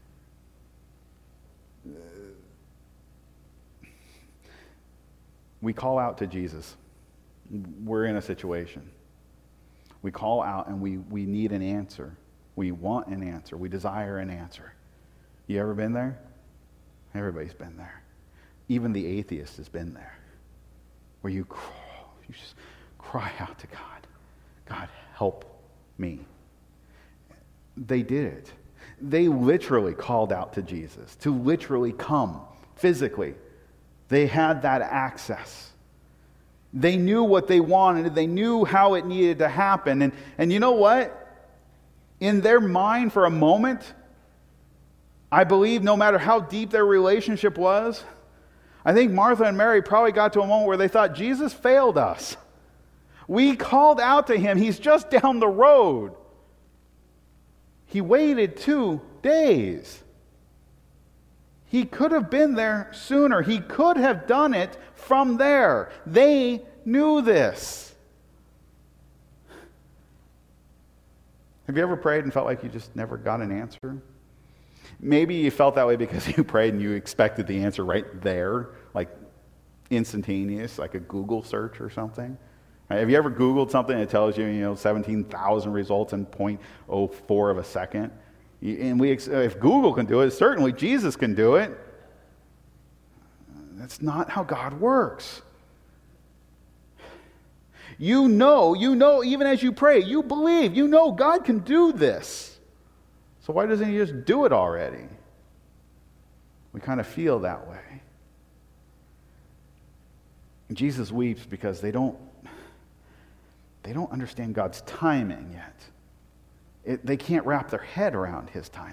We call out to Jesus. We're in a situation. We call out and we need an answer. We want an answer. We desire an answer. You ever been there? Everybody's been there. Even the atheist has been there. Where you just cry out to God. God, help me. They did it. They literally called out to Jesus to literally come physically. They had that access. They knew what they wanted. They knew how it needed to happen. And you know what? In their mind for a moment, I believe no matter how deep their relationship was, I think Martha and Mary probably got to a moment where they thought, Jesus failed us. We called out to him. He's just down the road. He waited 2 days. He could have been there sooner. He could have done it from there. They knew this. Have you ever prayed and felt like you just never got an answer? Maybe you felt that way because you prayed and you expected the answer right there, like instantaneous, like a Google search or something. Right? Have you ever Googled something that tells you, 17,000 results in 0.04 of a second? And if Google can do it, certainly Jesus can do it. That's not how God works. You know, even as you pray, you believe, God can do this. So why doesn't he just do it already? We kind of feel that way. And Jesus weeps because they don't understand God's timing yet. They can't wrap their head around his timing.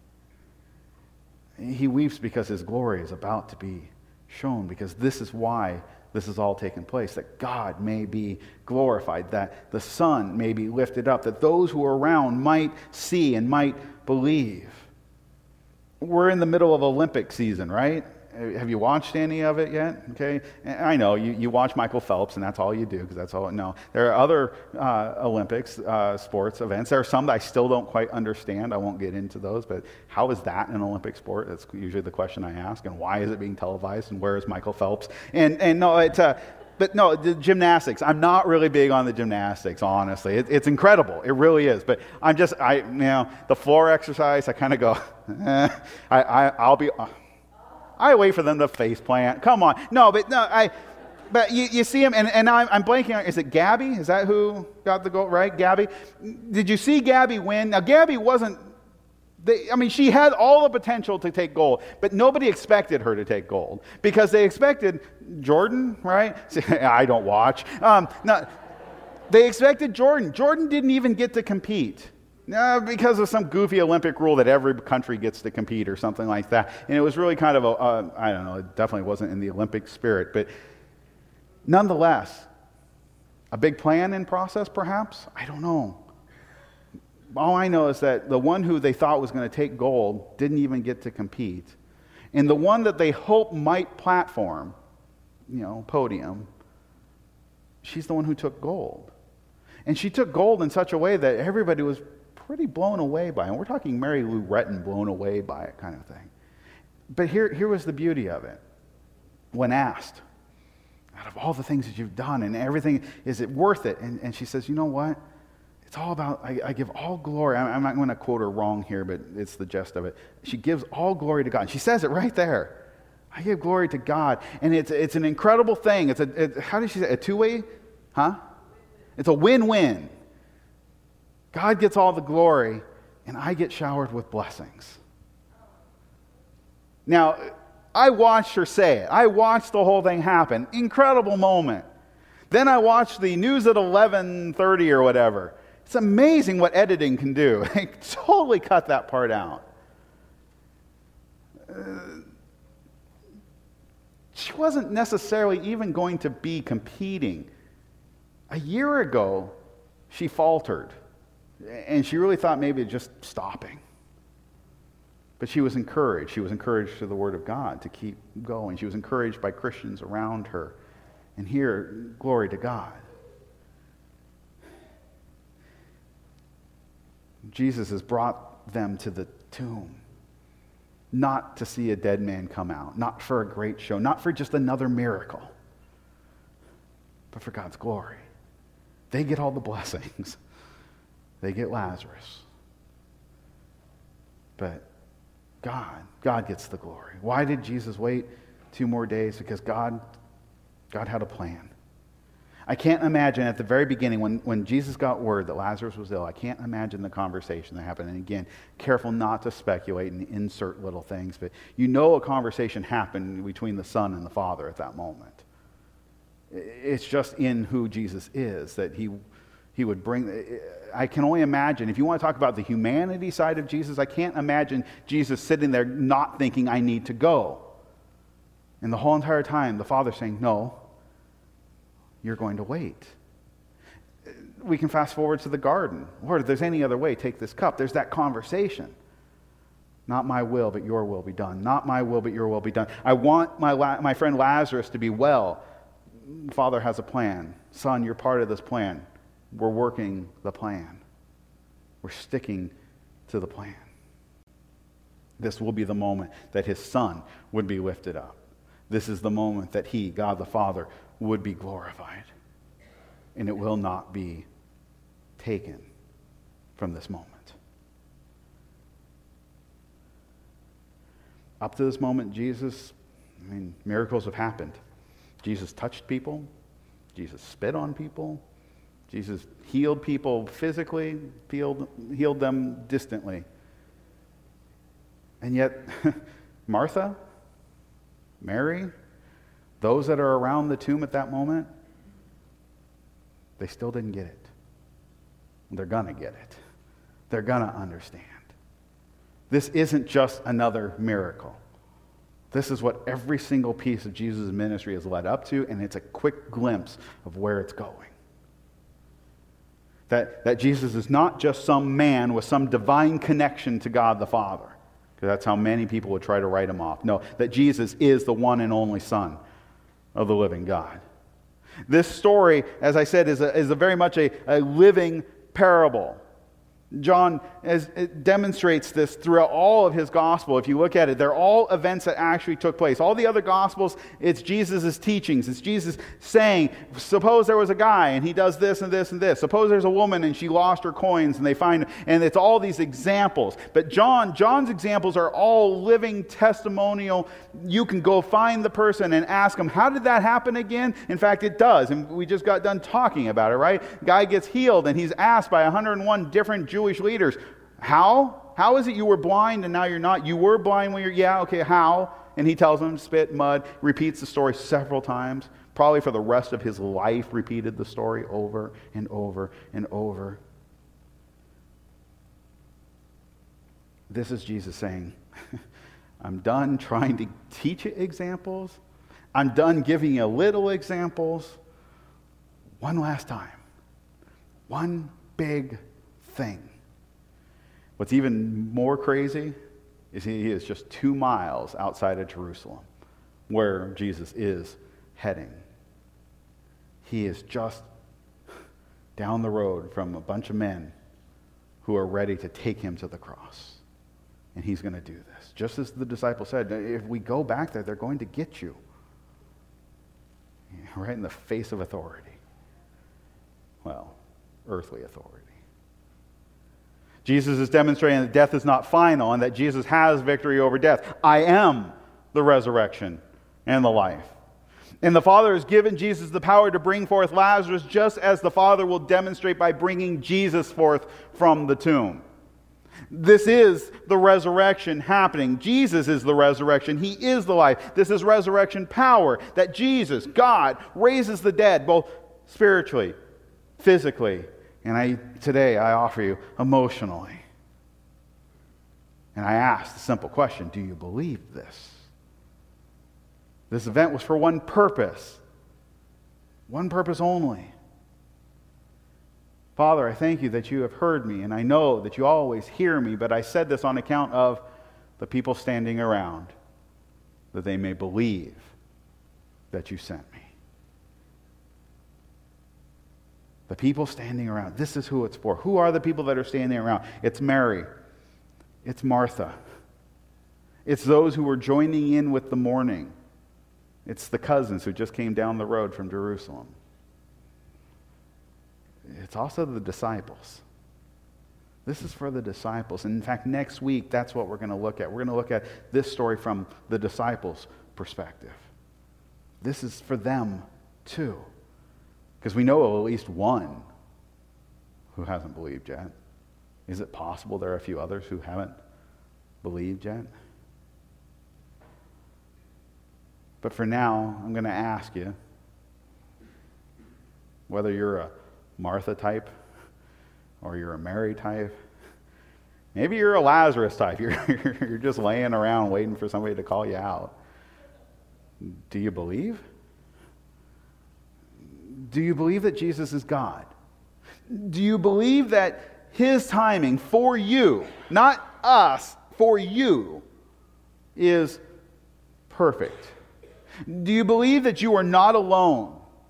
He weeps because his glory is about to be shown, because this is why this is all taking place, that God may be glorified, that the Son may be lifted up, that those who are around might see and might believe. We're in the middle of Olympic season, right? Have you watched any of it yet? Okay, I know you watch Michael Phelps, and that's all you do, because that's all. No, there are other Olympics sports events. There are some that I still don't quite understand. I won't get into those, but how is that an Olympic sport? That's usually the question I ask. And why is it being televised? And where is Michael Phelps? And no, but no, the gymnastics. I'm not really big on the gymnastics, honestly. It's incredible. It really is. But the floor exercise, I kind of go, I wait for them to face plant. Come on. But you see him, and I'm blanking on, is it Gabby? Is that who got the goal, right? Gabby? Did you see Gabby win? Now, Gabby wasn't, she had all the potential to take gold, but nobody expected her to take gold because they expected Jordan, right? I don't watch. They expected Jordan. Jordan didn't even get to compete. Because of some goofy Olympic rule that every country gets to compete or something like that. And it was really kind of I don't know, it definitely wasn't in the Olympic spirit. But nonetheless, a big plan in process perhaps? I don't know. All I know is that the one who they thought was going to take gold didn't even get to compete. And the one that they hoped might platform, podium, she's the one who took gold. And she took gold in such a way that everybody was pretty blown away by it. And we're talking Mary Lou Retton blown away by it kind of thing. But here was the beauty of it. When asked, out of all the things that you've done and everything, is it worth it? And she says, you know what? It's all about, I give all glory. I'm not going to quote her wrong here, but it's the gist of it. She gives all glory to God. And she says it right there. I give glory to God. And it's an incredible thing. How did she say it? A two-way? Huh? It's a win-win. God gets all the glory, and I get showered with blessings. Now, I watched her say it. I watched the whole thing happen. Incredible moment. Then I watched the news at 11:30 or whatever. It's amazing what editing can do. They totally cut that part out. She wasn't necessarily even going to be competing. A year ago, she faltered. And she really thought maybe just stopping. But she was encouraged. She was encouraged to the Word of God to keep going. She was encouraged by Christians around her. And here, glory to God. Jesus has brought them to the tomb. Not to see a dead man come out. Not for a great show. Not for just another miracle. But for God's glory. They get all the blessings. They get Lazarus. But God gets the glory. Why did Jesus wait 2 more days? Because God had a plan. I can't imagine at the very beginning when Jesus got word that Lazarus was ill, I can't imagine the conversation that happened. And again, careful not to speculate and insert little things, but a conversation happened between the Son and the Father at that moment. It's just in who Jesus is that he would bring. I can only imagine, if you want to talk about the humanity side of Jesus, I can't imagine Jesus sitting there not thinking, I need to go. And the whole entire time, the Father saying, no, you're going to wait. We can fast forward to the garden. Lord, if there's any other way, take this cup. There's that conversation. Not my will, but your will be done. Not my will, but your will be done. I want my friend Lazarus to be well. Father has a plan. Son, you're part of this plan. We're working the plan. We're sticking to the plan. This will be the moment that his Son would be lifted up. This is the moment that he, God the Father, would be glorified. And it will not be taken from this moment. Up to this moment, miracles have happened. Jesus touched people. Jesus spit on people. Jesus healed people physically, healed them distantly. And yet, Martha, Mary, those that are around the tomb at that moment, they still didn't get it. They're going to get it. They're going to understand. This isn't just another miracle. This is what every single piece of Jesus' ministry has led up to, and it's a quick glimpse of where it's going. That Jesus is not just some man with some divine connection to God the Father, because that's how many people would try to write him off. No, that Jesus is the one and only Son of the living God. This story, as I said, is a very much a living parable. John demonstrates this throughout all of his gospel. If you look at it, they're all events that actually took place. All the other gospels, it's Jesus' teachings. It's Jesus saying, suppose there was a guy and he does this and this and this. Suppose there's a woman and she lost her coins and they find, and it's all these examples. But John's examples are all living testimonial. You can go find the person and ask them, how did that happen again? In fact, it does. And we just got done talking about it, right? Guy gets healed and he's asked by 101 different Jewish leaders, how? How is it you were blind and now you're not? You were blind when how? And he tells them, spit, mud, repeats the story several times, probably for the rest of his life, repeated the story over and over and over. This is Jesus saying, I'm done trying to teach you examples. I'm done giving you little examples. One last time. One big thing. What's even more crazy is he is just 2 miles outside of Jerusalem, where Jesus is heading. He is just down the road from a bunch of men who are ready to take him to the cross. And he's going to do this. Just as the disciples said, if we go back there, they're going to get you. Right in the face of authority. Well, earthly authority. Jesus is demonstrating that death is not final and that Jesus has victory over death. I am the resurrection and the life. And the Father has given Jesus the power to bring forth Lazarus, just as the Father will demonstrate by bringing Jesus forth from the tomb. This is the resurrection happening. Jesus is the resurrection. He is the life. This is resurrection power, that Jesus, God, raises the dead, both spiritually, physically, and today I offer you emotionally. And I ask the simple question, do you believe this? This event was for one purpose only. Father, I thank you that you have heard me, and I know that you always hear me, but I said this on account of the people standing around, that they may believe that you sent me. The people standing around. This is who it's for. Who are the people that are standing around? It's Mary. It's Martha. It's those who were joining in with the mourning. It's the cousins who just came down the road from Jerusalem. It's also the disciples. This is for the disciples. And in fact, next week, that's what we're going to look at. We're going to look at this story from the disciples' perspective. This is for them too. Because we know of at least one who hasn't believed yet. Is it possible there are a few others who haven't believed yet? But for now, I'm going to ask you, whether you're a Martha type or you're a Mary type, maybe you're a Lazarus type. You're just laying around waiting for somebody to call you out. Do you believe? Do you believe that Jesus is God? Do you believe that his timing for you, not us, for you, is perfect? Do you believe that you are not alone?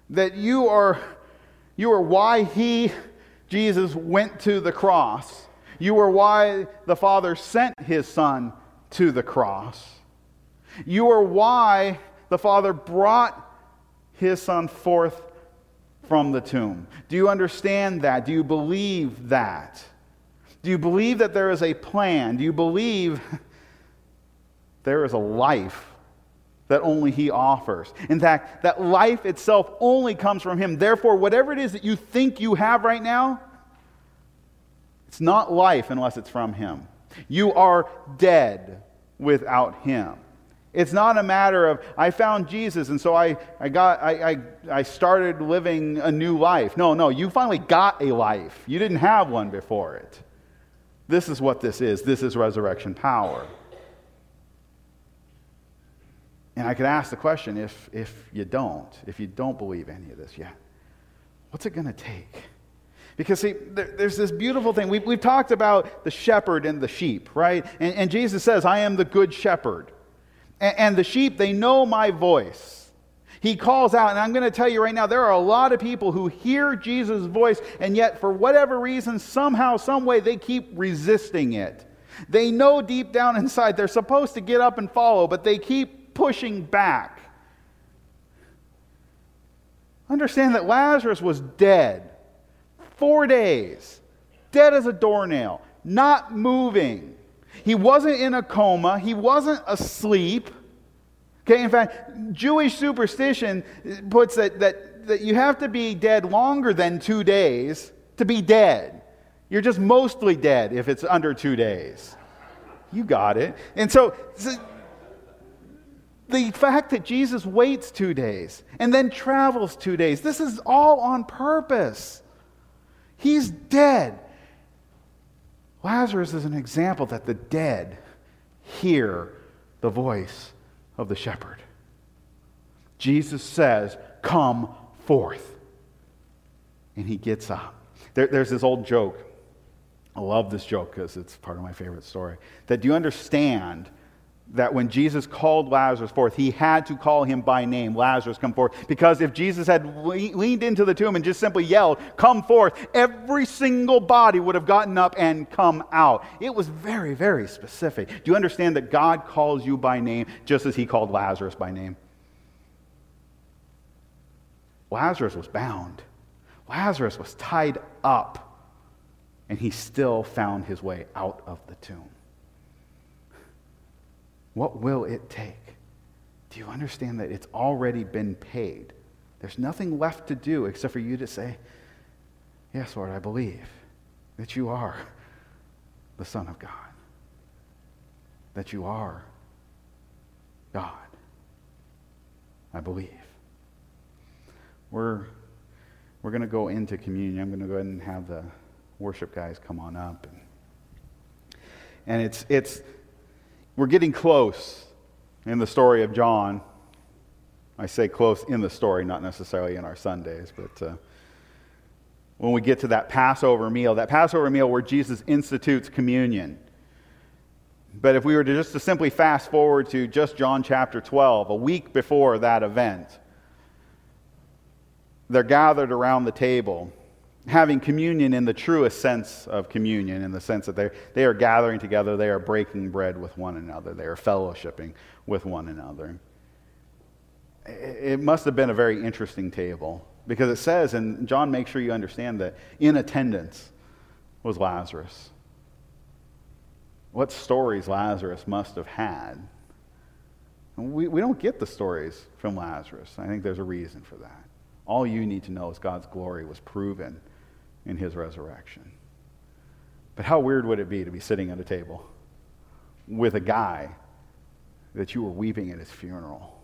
That you are why Jesus, went to the cross. You are why the Father sent his Son to the cross. You are why the Father brought his Son forth from the tomb. Do you understand that? Do you believe that? Do you believe that there is a plan? Do you believe there is a life that only he offers? In fact, that life itself only comes from him. Therefore, whatever it is that you think you have right now, it's not life unless it's from him. You are dead without him. It's not a matter of, I found Jesus and so I started living a new life. No, you finally got a life. You didn't have one before it. This is what this is. This is resurrection power. And I could ask the question, if you don't believe any of this yet, what's it going to take? Because see, there's this beautiful thing. We've talked about the shepherd and the sheep, right? And Jesus says, I am the good shepherd. And the sheep, they know my voice. He calls out, and I'm going to tell you right now, there are a lot of people who hear Jesus' voice, and yet for whatever reason, somehow, some way, they keep resisting it. They know deep down inside they're supposed to get up and follow, but they keep pushing back. Understand that Lazarus was dead. 4 days. Dead as a doornail. Not moving. He wasn't in a coma. He wasn't asleep. Okay, in fact, Jewish superstition puts that you have to be dead longer than 2 days to be dead. You're just mostly dead if it's under 2 days. You got it. And so the fact that Jesus waits 2 days and then travels 2 days, this is all on purpose. He's dead. Lazarus is an example that the dead hear the voice of the shepherd. Jesus says, come forth. And he gets up. There's this old joke. I love this joke because it's part of my favorite story. That do you understand that when Jesus called Lazarus forth, he had to call him by name, Lazarus, come forth. Because if Jesus had leaned into the tomb and just simply yelled, come forth, every single body would have gotten up and come out. It was very, very specific. Do you understand that God calls you by name just as he called Lazarus by name? Lazarus was bound. Lazarus was tied up. And he still found his way out of the tomb. What will it take? Do you understand that it's already been paid? There's nothing left to do except for you to say, yes, Lord, I believe that you are the Son of God. That you are God. I believe. We're going to go into communion. I'm going to go ahead and have the worship guys come on up. And it's we're getting close in the story of John. I say close in the story, not necessarily in our Sundays, but when we get to that Passover meal where Jesus institutes communion. But if we were to simply fast forward to just John chapter 12, a week before that event, they're gathered around the table, having communion in the truest sense of communion, in the sense that they are gathering together, they are breaking bread with one another, they are fellowshipping with one another. It must have been a very interesting table, because it says, and John makes sure you understand that in attendance was Lazarus. What stories Lazarus must have had. We don't get the stories from Lazarus. I think there's a reason for that. All you need to know is God's glory was proven in his resurrection. But how weird would it be to be sitting at a table with a guy that you were weeping at his funeral?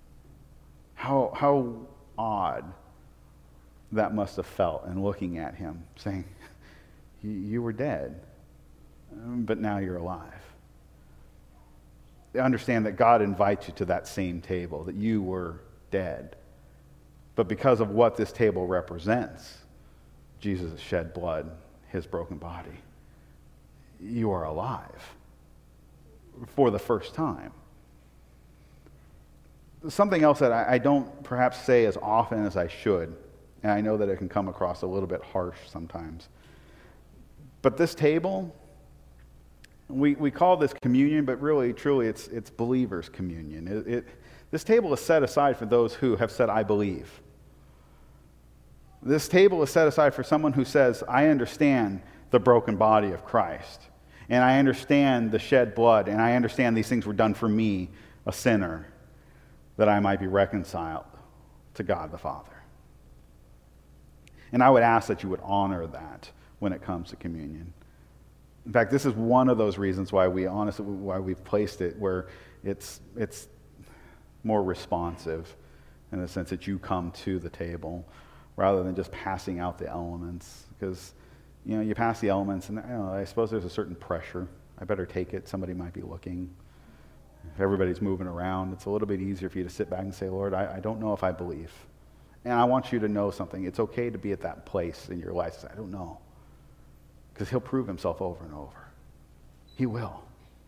How odd that must have felt, and looking at him saying, you were dead, but now you're alive. Understand that God invites you to that same table, that you were dead. But because of what this table represents, Jesus' shed blood, his broken body, you are alive for the first time. Something else that I don't perhaps say as often as I should, and I know that it can come across a little bit harsh sometimes. But this table, we call this communion, but really, truly, it's believers' communion. This table is set aside for those who have said, I believe. This table is set aside for someone who says, I understand the broken body of Christ, and I understand the shed blood, and I understand these things were done for me, a sinner, that I might be reconciled to God the Father. And I would ask that you would honor that when it comes to communion. In fact, this is one of those reasons why we've placed it where it's more responsive in the sense that you come to the table rather than just passing out the elements. Because, you pass the elements and I suppose there's a certain pressure. I better take it. Somebody might be looking. If everybody's moving around, it's a little bit easier for you to sit back and say, Lord, I don't know if I believe. And I want you to know something. It's okay to be at that place in your life. I don't know. Because he'll prove himself over and over. He will.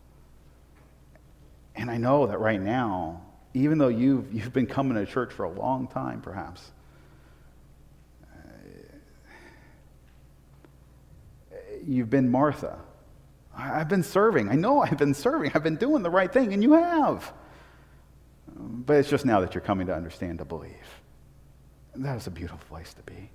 And I know that right now, even though you've been coming to church for a long time, perhaps, you've been Martha. I've been serving. I know I've been serving. I've been doing the right thing, and you have. But it's just now that you're coming to understand, to believe. And that is a beautiful place to be.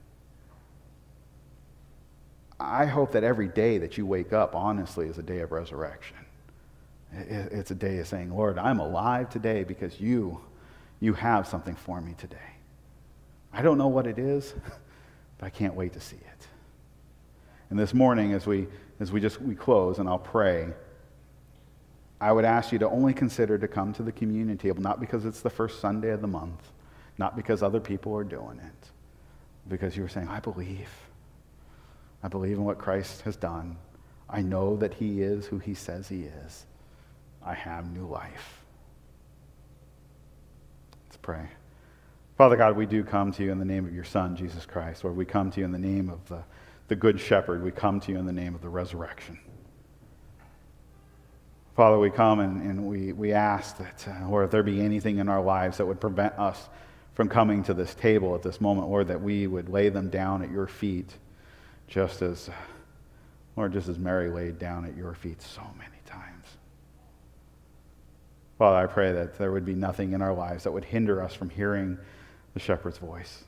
I hope that every day that you wake up, honestly, is a day of resurrection. It's a day of saying, Lord, I'm alive today because you have something for me today. I don't know what it is, but I can't wait to see it. And this morning, as we close, and I'll pray, I would ask you to only consider to come to the communion table, not because it's the first Sunday of the month, not because other people are doing it, because you were saying, I believe. I believe in what Christ has done. I know that he is who he says he is. I have new life. Let's pray. Father God, we do come to you in the name of your Son, Jesus Christ. Lord, we come to you in the name of the Good Shepherd. We come to you in the name of the resurrection. Father, we come and we ask that, Lord, if there be anything in our lives that would prevent us from coming to this table at this moment, Lord, that we would lay them down at your feet, just as Mary laid down at your feet so many times. Father, I pray that there would be nothing in our lives that would hinder us from hearing the shepherd's voice.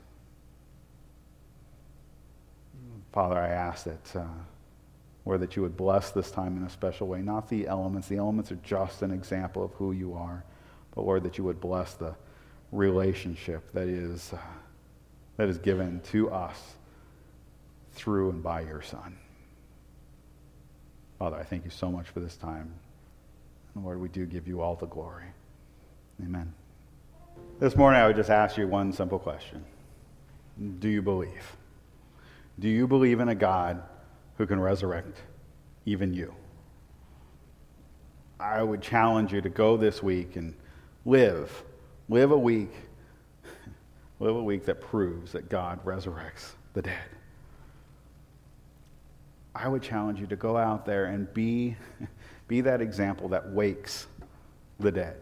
Father, I ask that, Lord, that you would bless this time in a special way. Not the elements. The elements are just an example of who you are. But, Lord, that you would bless the relationship that is given to us through and by your Son. Father, I thank you so much for this time. And Lord, we do give you all the glory. Amen. This morning I would just ask you one simple question. Do you believe? Do you believe in a God who can resurrect even you? I would challenge you to go this week and live a week that proves that God resurrects the dead. I would challenge you to go out there and be that example that wakes the dead.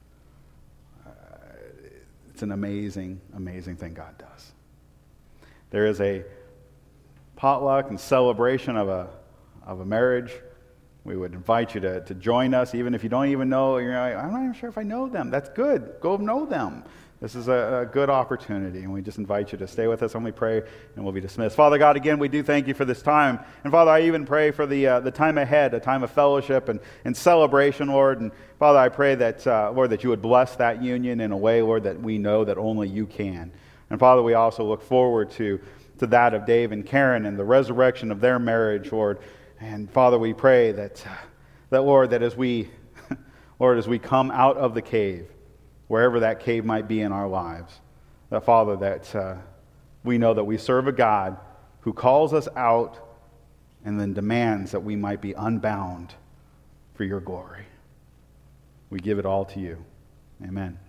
It's an amazing, amazing thing God does. There is a potluck and celebration of a marriage. We would invite you to join us, even if you don't even know, you're like, I'm not even sure if I know them. That's good. Go know them. This is a good opportunity, and we just invite you to stay with us, and we pray, and we'll be dismissed. Father God, again, we do thank you for this time. And Father, I even pray for the time ahead, a time of fellowship and celebration, Lord. And Father, I pray that, Lord, that you would bless that union in a way, Lord, that we know that only you can. And Father, we also look forward to that of Dave and Karen and the resurrection of their marriage, Lord. And Father, we pray that Lord, that as we come out of the cave, wherever that cave might be in our lives, that Father, that we know that we serve a God who calls us out and then demands that we might be unbound for your glory. We give it all to you. Amen.